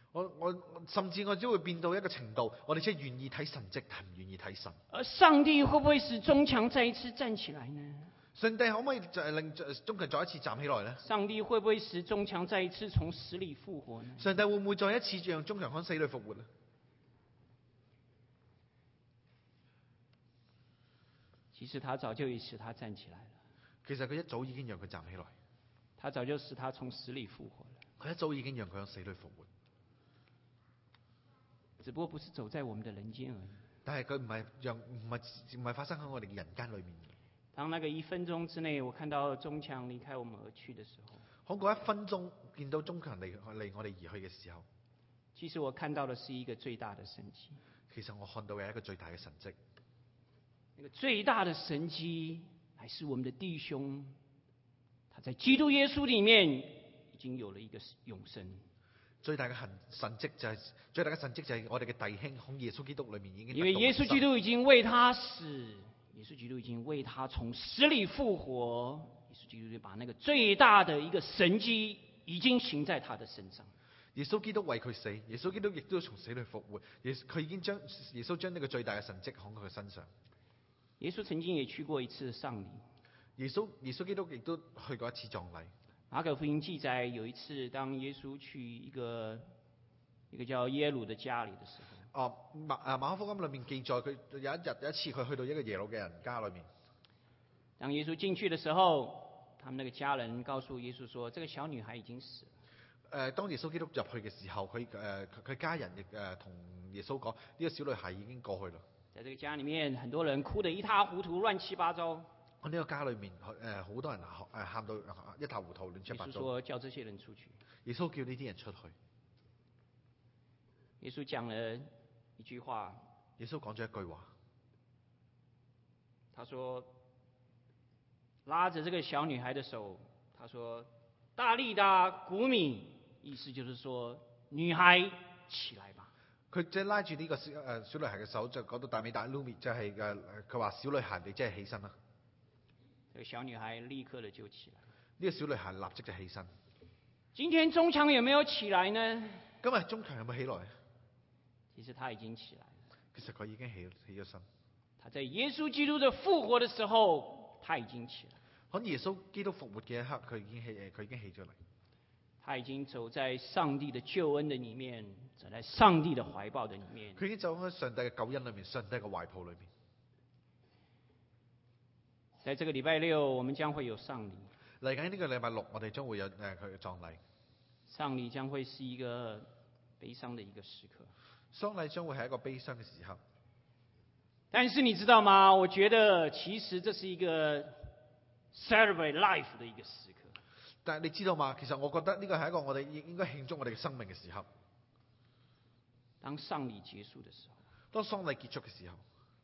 我我甚至我只會變到一個程度，我哋即係願意睇神蹟，但唔願意睇神。 而上帝會不會使中強再一次站起來呢？ 上帝可唔可以就令中強再一次站起來呢？ 上帝會不會使中強再一次從死裏復活呢？ 上帝會唔會再一次讓中強從死裏復活呢？ 其實他早就已使他站起來了。 其實佢一早已經讓佢站起來， 他早就使他從死裏復活了。 佢一早已經讓佢喺死裏復活。 只不過不是走在我們的人間而已。 但係佢唔係讓唔係唔係發生喺我哋嘅人間裏面。 當那個一分鐘之內，我看到中強離開我們而去的時候， 喺嗰一分鐘見到中強離離我哋而去嘅時候， 其實我看到的是一個最大的神蹟。 其實我看到嘅係一個最大嘅神蹟。 那個最大的神蹟，乃是我們的弟兄，他在基督耶穌裏面已經有了一個永生。 最大嘅神神蹟就係、是、最大嘅神蹟就係我哋嘅弟兄喺耶穌基督裏面已經得到因為耶穌基督已經為他死，耶穌基督已經為他從死裏復活，耶穌基督就把那個最大的一個神蹟已經行在他的身上。 耶穌基督為佢死，耶穌基督亦都從死裏復活，耶佢已經將耶穌將呢個最大嘅神蹟喺佢身上。 耶穌曾經也去過一次喪禮， 耶穌耶穌基督亦都去過一次葬禮。 馬可福音記載有一次，當耶穌去一個一個叫耶魯的家裏的時候， 哦馬啊馬可福音裏面記載佢有一日有一次佢去到一個耶魯嘅人家裏面。 當耶穌進去的時候，他們那個家人告訴耶穌說，這個小女孩已經死了。 誒、呃，當耶穌基督入去嘅時候，佢誒佢家人亦誒同耶穌講，呢、這個小女孩已經過去啦。 在這個家裏面，很多人哭得一塌糊塗，亂七八糟。 喺呢個家裏面，誒好多人誒喊到一塌糊塗，亂七八糟。 耶穌說叫這些人出去。 耶穌叫呢啲人出去。 耶穌講了一句話。 耶穌講咗一句話。 他說拉着這個小女孩的手，他說大利達古米，意思就是說女孩起來吧。 佢即係拉住呢個小誒小女孩嘅手，就講到大美大 Lumi，就係誒佢話小女孩你即係起身啦。 這個小女孩立刻的就起來。 呢個小女孩立即就起身。 今天中強有沒有起來呢？ 今日中強有冇起來？ 其實他已經起來了。 其實佢已經起起咗身。 他在耶穌基督的復活的時候，他已經起來。 喺耶穌基督復活嘅一刻，佢已經起誒佢已經起咗嚟。 他已經走在上帝的救恩的裏面，走在上帝的懷抱的裏面。 佢已經走喺上帝嘅救恩裏面，上帝嘅懷抱裏面。 在這個禮拜六，我們將會有喪禮。 嚟緊呢個禮拜六，我哋將會有誒佢嘅葬禮。 喪禮將會是一個悲傷的一個時刻。 喪禮將會係一個悲傷嘅時刻。 但是你知道嗎？我覺得其實這是一個 celebrate life 的一個時刻。 但係你知道嗎？其實我覺得呢個係一個我哋應該慶祝我哋嘅生命嘅時刻。 當喪禮結束的時候， 當喪禮結束嘅時候，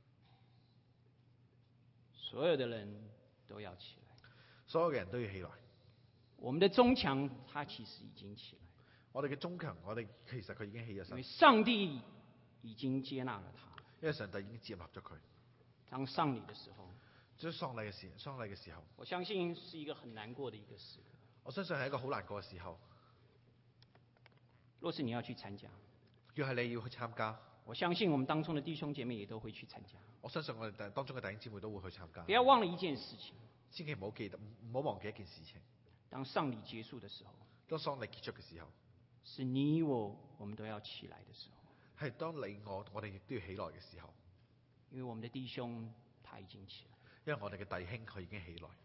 所有的人都要起來， 所有嘅人都要起來。 我們的中強，他其實已經起來。 我哋嘅中強，我哋其實佢已經起咗身。 因為上帝已經接納了他， 因為上帝已經接納咗佢。 當喪禮的時候， 即係喪禮嘅時，喪禮嘅時候， 我相信是一個很難過的一個時刻。 我相信係一個好難過嘅時候。 若是你要去參加， 要係你要去參加， 我相信我們當中的弟兄姐妹也都會去參加。 我相信我哋當中嘅弟兄姊妹都會去參加。 不要忘了一件事情， 千祈唔好記得，唔好忘記一件事情。 當喪禮結束的時候， 當喪禮結束嘅時候， 是你我我們都要起來的時候。 係當你我我哋亦都要起來嘅時候。 因為我們的弟兄他已經起來， 因為我哋嘅弟兄佢已經起來。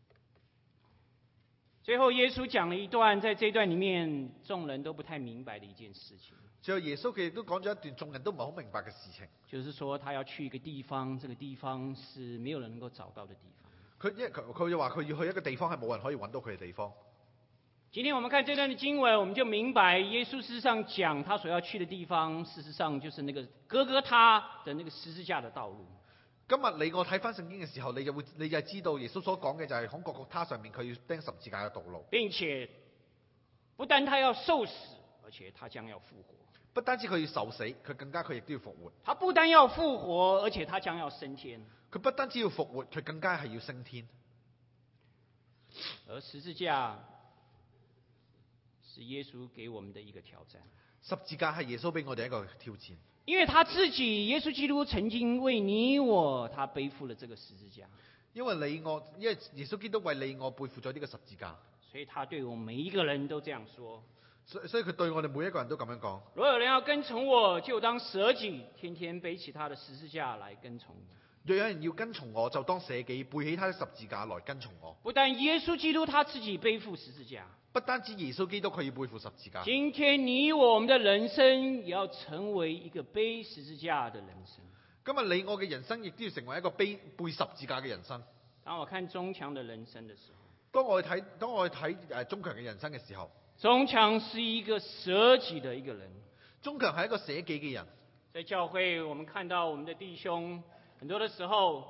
最後耶穌講了一段，在這段裡面眾人都不太明白的一件事情。 最後耶穌佢亦都講咗一段眾人都唔係好明白嘅事情， 就是說他要去一個地方，這個地方是沒有人能夠找到的地方。 佢因為佢佢就話佢要去一個地方係冇人可以揾到佢嘅地方。 今天我們看這段的經文，我們就明白耶穌事實上講他所要去的地方，事實上就是那個哥哥他的那個十字架的道路。 今日你我睇翻聖經嘅時候，你就會你就知道耶穌所講嘅就係喺各各他上面佢要釘十字架嘅道路， 並且不但他要受死，而且他將要復活。 不單止佢要受死，佢更加佢亦都要復活。 他不但要復活，而且他將要升天。 佢不單止要復活，佢更加係要升天。而十字架是耶穌給我們的一個挑戰。 十字架係耶穌俾我哋一個挑戰， 因为他自己，耶稣基督曾经为你我，他背负了这个十字架， 因為你我，因為耶穌基督為你我背負咗呢個十字架， 所以他对我们每一个人都这样说： 所所以佢對我哋每一個人都咁樣講。 若有人要跟从我，就當捨己，天天背起他的十字架來跟從我。 若有人要跟從我，就當捨己，背起他的十字架來跟從我。 不但耶穌基督他自己背負十字架， 不單止耶穌基督可以背負十字架， 今天你我我們的人生也要成為一個背十字架的人生。 今日你我嘅人生亦都要成為一個背背十字架嘅人生。 當我看鍾強的人生的時候， 當我去睇當我去睇誒鍾強嘅人生嘅時候， 鍾強是一個捨己的一個人。 鍾強係一個捨己嘅人。 在教會，我們看到我們的弟兄，很多的時候，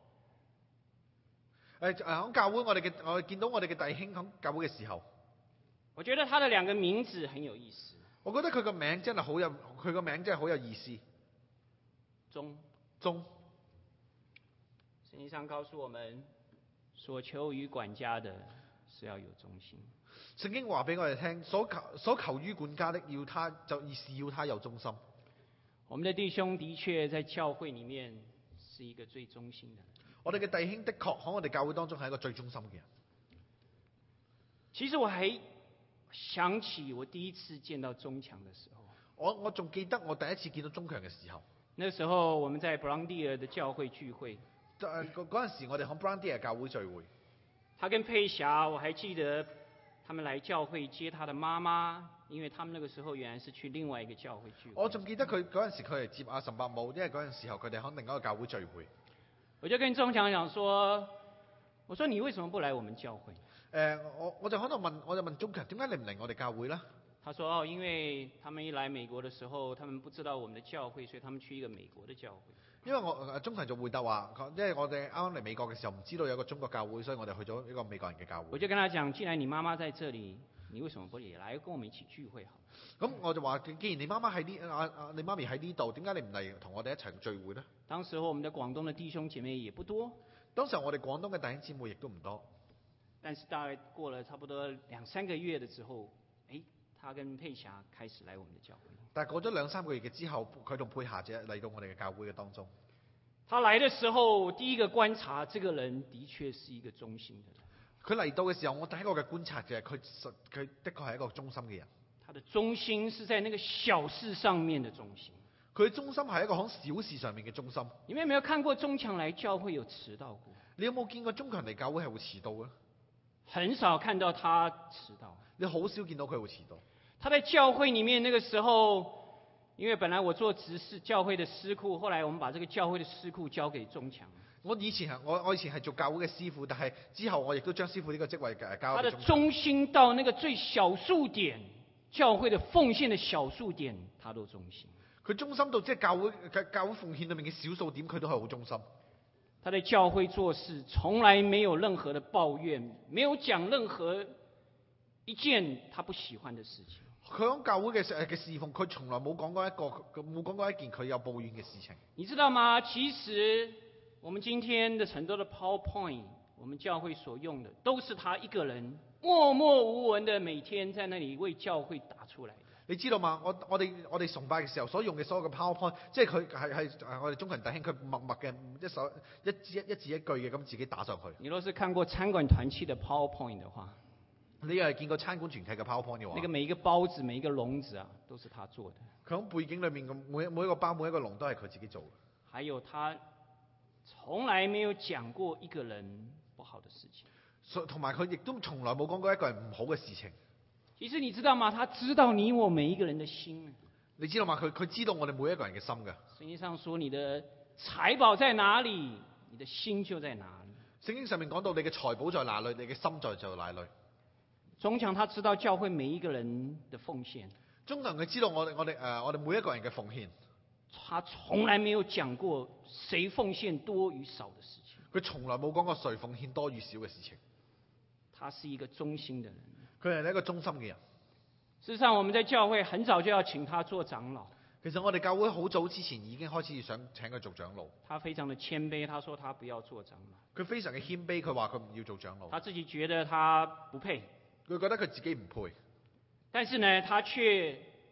誒誒喺教會我哋嘅我哋見到我哋嘅弟兄喺教會嘅時候， 我覺得他的兩個名字很有意思。 我覺得佢個名真係好有佢個名真係好有意思。 鍾鍾聖經上告訴我們，所求於管家的是要有忠心。 聖經話俾我哋聽，所求所求於管家的，要他就是要他有忠心。 我們的弟兄的確在教會裡面是一個最忠心的人。 我哋嘅弟兄的確喺我哋教會當中係一個最忠心嘅人。 其實我還想起我第一次見到鍾強的時候， 我我仲記得我第一次見到鍾強嘅時候。 那時候我們在布朗蒂爾的教會聚會， 嗰嗰陣時我哋喺布朗蒂爾教會聚會。 他跟佩霞，我還記得他們來教會接他的媽媽，因為他們那個時候原來是去另外一個教會聚會。 我仲記得佢嗰陣時佢嚟接阿岑伯母，因為嗰陣時候佢哋喺另一個教會聚會。 我就跟鍾強講說，我說你為什麼不來我們教會？ 誒，我我就喺度問，我就問鍾強，點解你唔嚟我哋教會呢？ 他說哦，因為他們一來美國的時候，他們不知道我們的教會，所以他們去一個美國的教會。 因為我鍾強就回答話，因為我哋啱啱嚟美國嘅時候唔知道有個中國教會，所以我哋去咗一個美國人嘅教會。 我就跟他講，既然你媽媽在這裡，你為什麼不也來跟我們一起聚會好？ 咁我就話，既然你媽媽喺呢，啊啊，你媽咪喺呢度，點解你唔嚟同我哋一齊聚會呢？ 當時候我們的廣東的弟兄姐妹也不多， 當時候我哋廣東嘅弟兄姊妹亦都唔多。 但是大概過了差不多兩三個月的時候，誒，他跟佩霞開始來我們的教會。 但係過咗兩三個月嘅之後，佢同佩霞姐嚟到我哋嘅教會嘅當中。 他來的時候，第一個觀察，這個人的確是一個忠心的人。 佢嚟到嘅時候，我第一個嘅觀察就係佢實佢的確係一個忠心嘅人。 他的忠心是在那個小事上面的忠心。 佢嘅忠心係一個喺小事上面嘅忠心。 你們有沒有看過鍾強來教會有遲到過？ 你有冇見過鍾強嚟教會係會遲到嘅？ 很少看到他遲到。 你好少見到佢會遲到。 他在教會裡面那個時候，因為本來我做執事教會的司庫，後來我們把這個教會的司庫交給鍾強。 我以前係我我以前係做教會嘅師傅，但係之後我亦都將師傅呢個職位誒交他的俾鍾強。 忠心到那個最小數點，教會的奉獻的小數點，他都忠心。 佢忠心到即係教會教會奉獻裏面嘅小數點，佢都係好忠心。 他在教會做事，從來沒有任何的抱怨，沒有講任何一件他不喜歡的事情。 佢喺教會嘅嘅侍奉，佢從來冇講過一個冇講過一件佢有抱怨嘅事情。 你知道嗎？其實我們今天的很多的 PowerPoint，我們教會所用的，都是他一個人默默無聞的每天在那裡為教會打出來的。 你知道嗎？我我哋我哋崇拜嘅時候所用嘅所有嘅 PowerPoint，即係佢係係我哋中群弟兄佢默默嘅一手一字一一字一句嘅咁自己打上去。 你若是看過餐館團契的 PowerPoint 的話， 你又係見過餐館團契嘅 PowerPoint 嘅話， 那個每一個包子每一個籠子啊，都是他做的。 佢喺背景裏面嘅每每一個包每一個籠都係佢自己做嘅。 還有他從來沒有講過一個人不好的事情， 同埋佢亦都從來冇講過一個人唔好嘅事情。 其實你知道嗎？他知道你我每一個人的心。 你知道嗎？佢佢知道我哋每一個人嘅心嘅。 聖經上說，你的財寶在哪裡，你的心就在哪裡。 聖經上面講到你嘅財寶在哪裡，你嘅心在就哪裡。 鍾強他知道教會每一個人的奉獻。 鍾強佢知道我哋我哋誒我哋每一個人嘅奉獻。 他從來沒有講過誰奉獻多與少的事情。 佢從來冇講過誰奉獻多與少嘅事情。 他是一個忠心的人。 佢係一個忠心嘅人。 事實上，我們在教會很早就要請他做長老。 其實我哋教會好早之前已經開始想請佢做長老。 他非常的謙卑，他說他不要做長老。 佢非常嘅謙卑，佢話佢唔要做長老。 他自己覺得他不配。 佢覺得佢自己唔配。 但是呢，他卻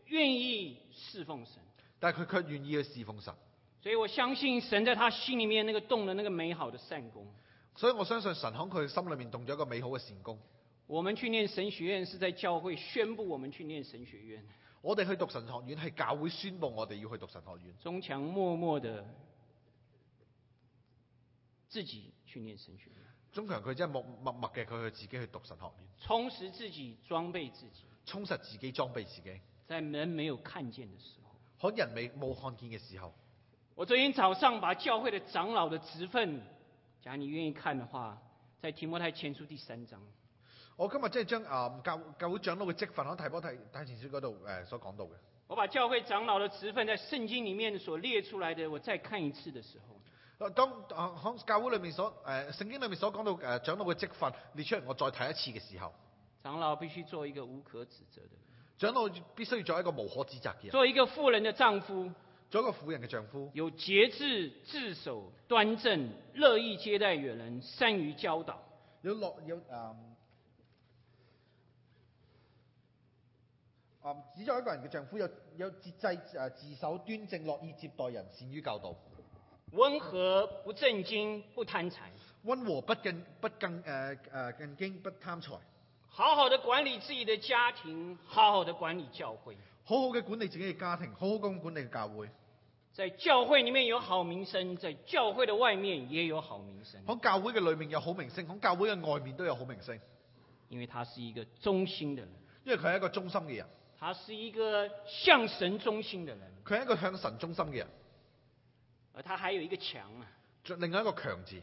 愿意侍奉神， 但係佢卻願意去侍奉神。 所以我相信神在他心裡面那個動了那個美好的善功。 所以我相信神喺佢心裏面動咗一個美好嘅善功。 我們去念神學院是在教會宣布我們去念神學院。 我哋去讀神學院係教會宣布我哋要去讀神學院。 中強默默的自己去念神學院。 中強佢真係默默默嘅，佢去自己去讀神學院， 充實自己，裝備自己， 充實自己，裝備自己。 在人沒有看見的時候， 喺人未冇看見嘅時候。 我昨天早上把教會的長老的職分，假如你願意看的話，在提摩太前書第三章。 我今日即係將啊教教會長老嘅職分喺提摩太太前書嗰度誒所講到嘅。 我把教會長老的職分在聖經裡面所列出來的，我再看一次的時候， 當啊喺教會裏面所誒、呃、聖經裏面所講到誒、呃、長老嘅職分列出嚟，我再睇一次嘅時候， 長老必須做一個無可指責的人， 長老必須要做一個無可指責嘅人， 做一個婦人的丈夫， 做一個婦人嘅丈夫， 有節制、自守、端正，樂意接待遠人，善於教導， 有落有誒。嗯啊！只有一個人嘅丈夫有有節制誒，自守端正，樂意接待人，善於教導， 溫和不正經，不貪財， 溫和不更不更誒誒更經不貪財， 好好的管理自己的家庭，好好的管理教會， 好好嘅管理自己嘅家庭，好好咁管理教會。 在教會裡面有好名聲，在教會的外面也有好名聲。 喺教會嘅裏面有好名聲，喺教會嘅外面都有好名聲， 因為他是一個忠心的人， 因為佢係一個忠心嘅人。 他是一個向神忠心的人， 佢係一個向神忠心嘅人， 而他還有一個強啊， 另外一個強字，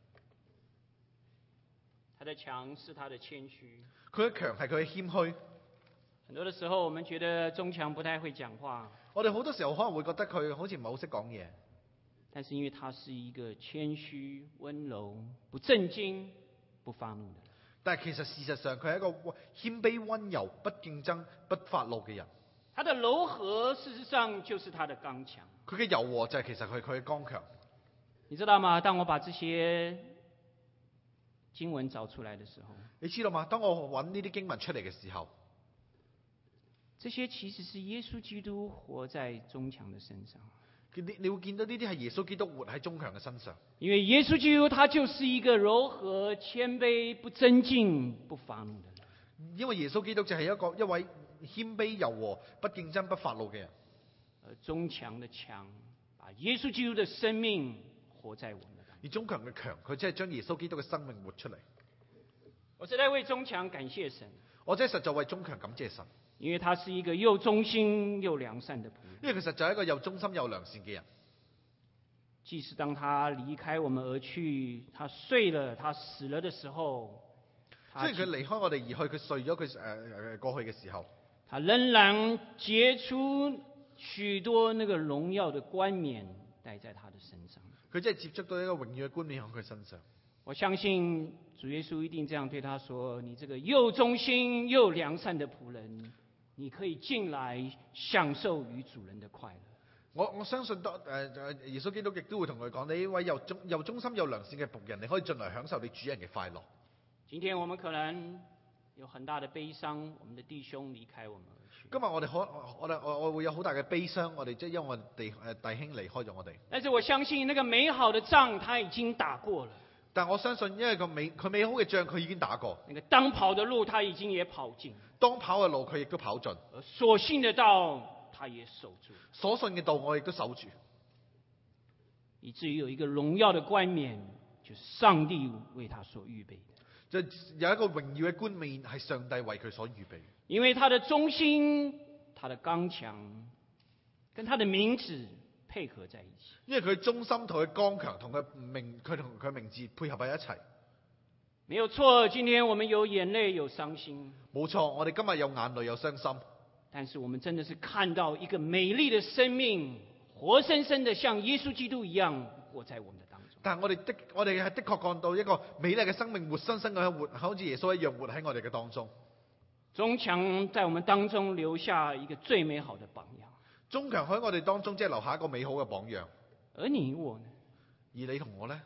他的強是他的謙虛。 佢嘅強係佢嘅謙虛。 很多的時候，我們覺得中強不太會講話， 我哋好多時候可能會覺得佢好似唔係好識講嘢， 但是因為他是一個謙虛、溫柔、不正經、不發怒的人。 但係其實事實上佢係一個謙卑、溫柔、不競爭、不發怒嘅人。 他的柔和事實上就是他的剛強。 佢嘅柔和就係其實佢佢嘅剛強。 你知道嗎？當我把這些經文找出來的時候， 你知道嗎？當我揾呢啲經文出嚟嘅時候， 這些其實是耶穌基督活在中強的身上。 你你會見到呢啲係耶穌基督活喺中強嘅身上。 因為耶穌基督他就是一個柔和、謙卑、不爭競、不發怒的人。 因為耶穌基督就係一個一位謙卑、柔和、不競爭、不發怒嘅人。 而中強的強，把耶穌基督的生命活在我們當中。 而中強嘅強，佢即係將耶穌基督嘅生命活出嚟。 我實在為中強感謝神。 我真係實在為中強感謝神。 因為他是一個又忠心又良善的僕人。 因為其實就係一個又忠心又良善嘅人。 即使當他離開我們而去，他睡了，他死了的時候， 雖然佢離開我哋而去，佢睡咗佢誒誒過去嘅時候， 他仍然結出許多那個榮耀的冠冕戴在他的身上。 佢真係接觸到一個榮耀嘅冠冕喺佢身上。 我相信主耶穌一定這樣對他說：你這個又忠心又良善的僕人，你可以進來享受與主人的快樂。 我我相信當誒耶穌基督亦都會同佢講：你呢位又忠又忠心又良善嘅僕人，你可以進來享受你主人嘅快樂。 今天我們可能有很大的悲傷，我們的弟兄離開我們而去。 今日我哋可我哋我我會有好大嘅悲傷，我哋即係因為我哋誒弟兄離開咗我哋。 但是我相信那個美好的仗他已經打過了。 但我相信，因為個美佢美好嘅仗佢已經打過。 那個當跑的路他已經也跑盡。 當跑嘅路佢亦都跑盡。 而所信的道他也守住。 所信嘅道我亦都守住。 以至於有一個榮耀的冠冕，就是上帝為他所預備的。 就有一個榮耀嘅冠冕係上帝為佢所預備。 因為他的忠心、他的剛強，跟他的名字配合在一起。 因為佢忠心同佢剛強同佢名佢同佢名字配合喺一齊。 沒有錯，今天我們有眼淚有傷心。 冇錯，我哋今日有眼淚有傷心。 但是我們真的是看到一個美麗的生命，活生生的像耶穌基督一樣活在我們的當中。 但係我哋的我哋係的確看到一個美麗嘅生命，活生生咁活，好似耶穌一樣活喺我哋嘅當中。 中強在我們當中留下一個最美好的榜樣。 中強喺我哋當中即係留下一個美好嘅榜樣。 而你我呢？ 而你同我呢？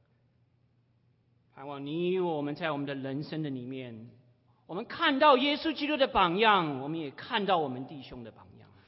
盼望你我們在我們的人生的裡面，我們看到耶穌基督的榜樣，我們也看到我們弟兄的榜樣。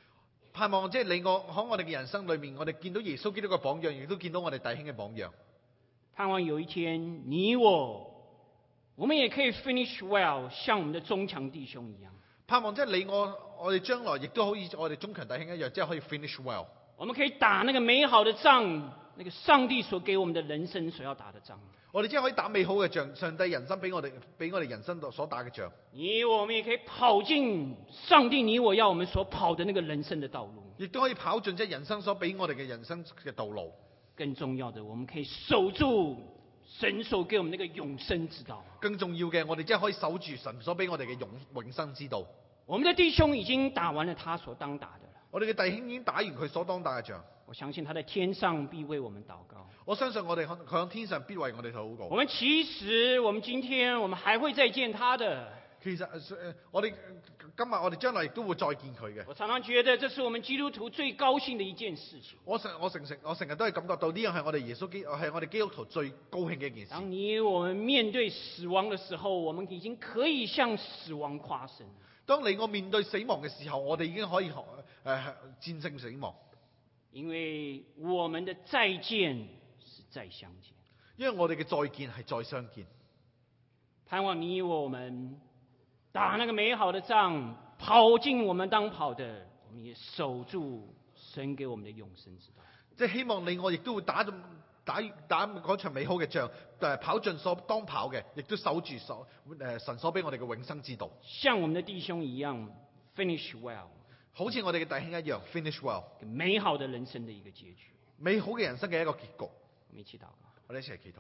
盼望即係你我喺我哋嘅人生裏面，我哋見到耶穌基督嘅榜樣，亦都見到我哋弟兄嘅榜樣。 盼望有一天，你我，我們也可以 finish well， 像我們的中強弟兄一樣。 盼望即係你我，我哋將來亦都可以我哋中強弟兄一樣，即係可以 finish well。 我們可以打那個美好的仗，那個上帝所給我們的人生所要打的仗。 我哋即係可以打美好嘅仗，上帝人生俾我哋俾我哋人生所打嘅仗。 你我們也可以跑進上帝你我要我們所跑的那個人生的道路， 亦都可以跑進即係人生所俾我哋嘅人生嘅道路。 更重要的，我們可以守住神所給我們那個永生之道。 更重要嘅，我哋即係可以守住神所俾我哋嘅永永生之道。 我們的弟兄已經打完了他所當打的了， 我哋嘅弟兄已經打完佢所當打嘅仗。 我相信他在天上必為我們禱告。 我相信我哋佢喺天上必為我哋禱告。 我們其實，我們今天我們還會再見他的。 其實誒，我哋今日我哋將來亦都會再見佢嘅。 我常常覺得，這是我們基督徒最高興的一件事情。 我成我成成我成日都係感覺到呢樣係我哋耶穌基係我哋基督徒最高興嘅一件事。 當你我們面對死亡的時候，我們已經可以向死亡誇勝。 當你我面對死亡嘅時候，我哋已經可以誒、呃、戰勝死亡。 因為我們的再見是再相見， 因為我哋嘅再見係再相見。 盼望你我們打那個美好的仗，跑進我們當跑的，我們也守住神給我們的永生之道。 即係希望你我亦都會打打打嗰場美好嘅仗，誒跑盡所當跑嘅，亦都守住所誒神所俾我哋嘅永生之道。 像我們的弟兄一樣 ，finish well。 好似我哋嘅弟兄一樣 ，finish well， 美好的人生的一個結局， 美好嘅人生嘅一個結局。 我們一起禱告， 我哋一齊祈禱。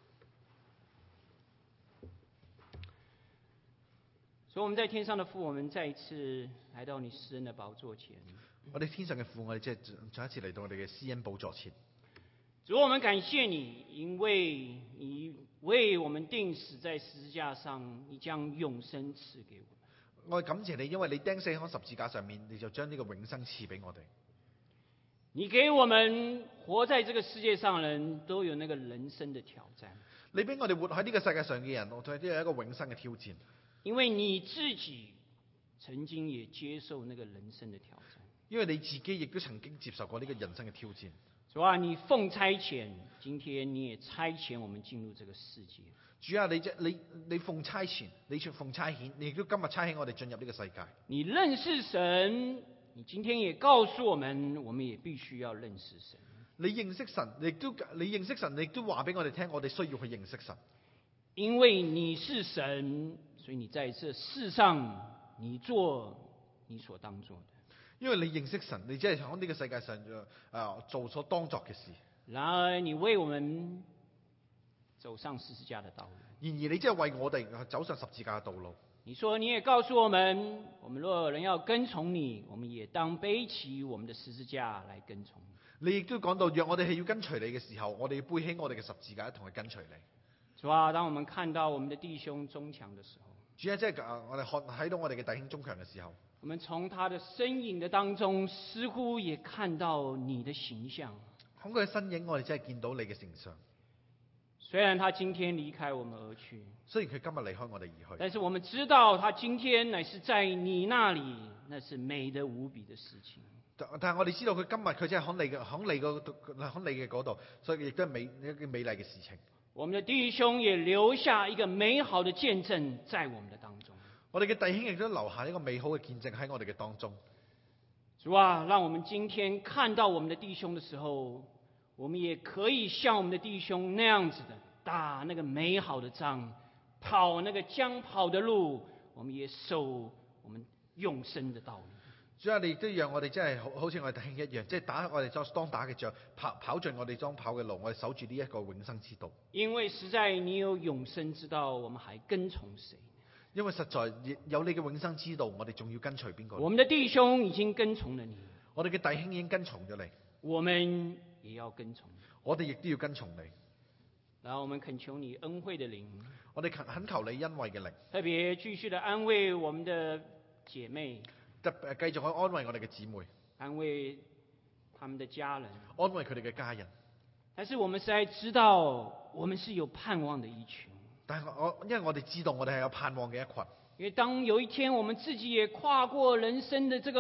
所以我們在天上的父，我們再一次來到你施恩的寶座前。 我哋天上嘅父，我哋即係再一次嚟到我哋嘅施恩寶座前。 主，我們感謝你，因為你為我們釘死在十字架上，你將永生賜給我們。 我感謝你，因為你釘死喺十字架上面，你就將呢個永生賜俾我哋。 你給我們活在這個世界上的人都有那個人生的挑戰。 你俾我哋活喺呢個世界上嘅人，我哋都有一個永生嘅挑戰。 因為你自己曾經也接受那個人生的挑戰。 因為你自己亦都曾經接受過呢個人生嘅挑戰。 主啊，你奉差遣，今天你也差遣我們進入這個世界。 主啊，你即你你奉差遣，你卻奉差遣，你亦都今日差遣我哋進入呢個世界。 你認識神，你今天也告訴我們，我們也必須要認識神。 你認識神，你亦都你認識神，你亦都話俾我哋聽，我哋需要去認識神。 因為你是神，所以你在這世上，你做你所當做的。 因為你認識神，你即係喺呢個世界上誒、呃、做所當作嘅事。 然而你為我們走上十字架的道路。 然而你即係為我哋走上十字架嘅道路。 你說你也告訴我們，我們若有人要跟從你，我們也當背起我們的十字架來跟從你。 你亦都講到，若我哋係要跟隨你嘅時候，我哋要背起我哋嘅十字架，一同去跟隨你。 主啊，當我們看到我們的弟兄中強的時候， 主啊，即係我哋看睇到我哋嘅弟兄中強嘅時候， 我們從他的身影的當中，似乎也看到你的形象。 從佢嘅身影，我哋真係見到你嘅形象。 雖然他今天離開我們而去， 雖然佢今日離開我哋而去， 但是我們知道他今天乃是在你那裡，那是美得無比的事情。 但但係我哋知道佢今日佢真係喺你嘅喺你嗰度喺你嘅嗰度，所以亦都係美一個美麗嘅事情。 我們的弟兄也留下一個美好的見證在我們的當中。 我哋嘅弟兄亦都留下一個美好嘅見證喺我哋嘅當中。 主啊，讓我們今天看到我們的弟兄的時候，我們也可以像我們的弟兄那樣子的打那個美好的仗，跑那個將跑的路，我們也守我們永生的道路。 主啊，你亦都讓我哋真係好好似我哋弟兄一樣，即係打我哋當當打嘅仗，跑跑盡我哋當跑嘅路，我哋守住呢一個永生之道。 因為實在你有永生之道，我們還跟從誰？ 因為實在有你嘅永生之道，我哋仲要跟隨邊個？ 我們的弟兄已經跟從了你， 我哋嘅弟兄已經跟從咗你， 我們也要跟從你。 我哋亦都要跟從你。 然後我們懇求你恩惠的靈， 我哋懇求你恩惠嘅靈， 特別繼續的安慰我們的姐妹， 特別繼續去安慰我哋嘅姊妹， 安慰他們的家人， 安慰佢哋嘅家人。 但是我們實在知道，我們是有盼望的一群。 但係我因為我哋知道我哋係有盼望嘅一群。 因為當有一天我們自己也跨過人生的這個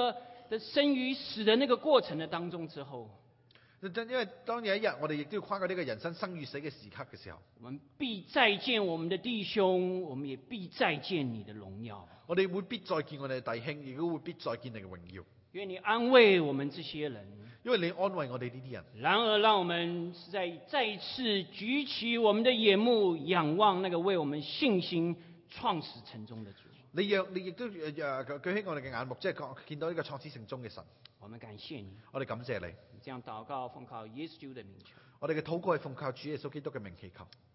的生與死的那個過程的當中之後， 因為當有一日我哋亦都要跨過呢個人生生與死嘅時刻嘅時候， 我們必再見我們的弟兄，我們也必再見你的榮耀。 我哋會必再見我哋嘅弟兄，亦都會必再見你嘅榮耀。 願你安慰我們這些人， 因為你安慰我哋呢啲人。 然而讓我們實在再次舉起我們的眼目，仰望那個為我們信心創始成終的主。 你讓你亦都誒舉起我哋嘅眼目，即係見到呢個創始成終嘅神。 我們感謝你， 我哋感謝你。 這樣禱告奉靠耶穌的名求。 我哋嘅禱告係奉靠主耶穌基督嘅名祈求。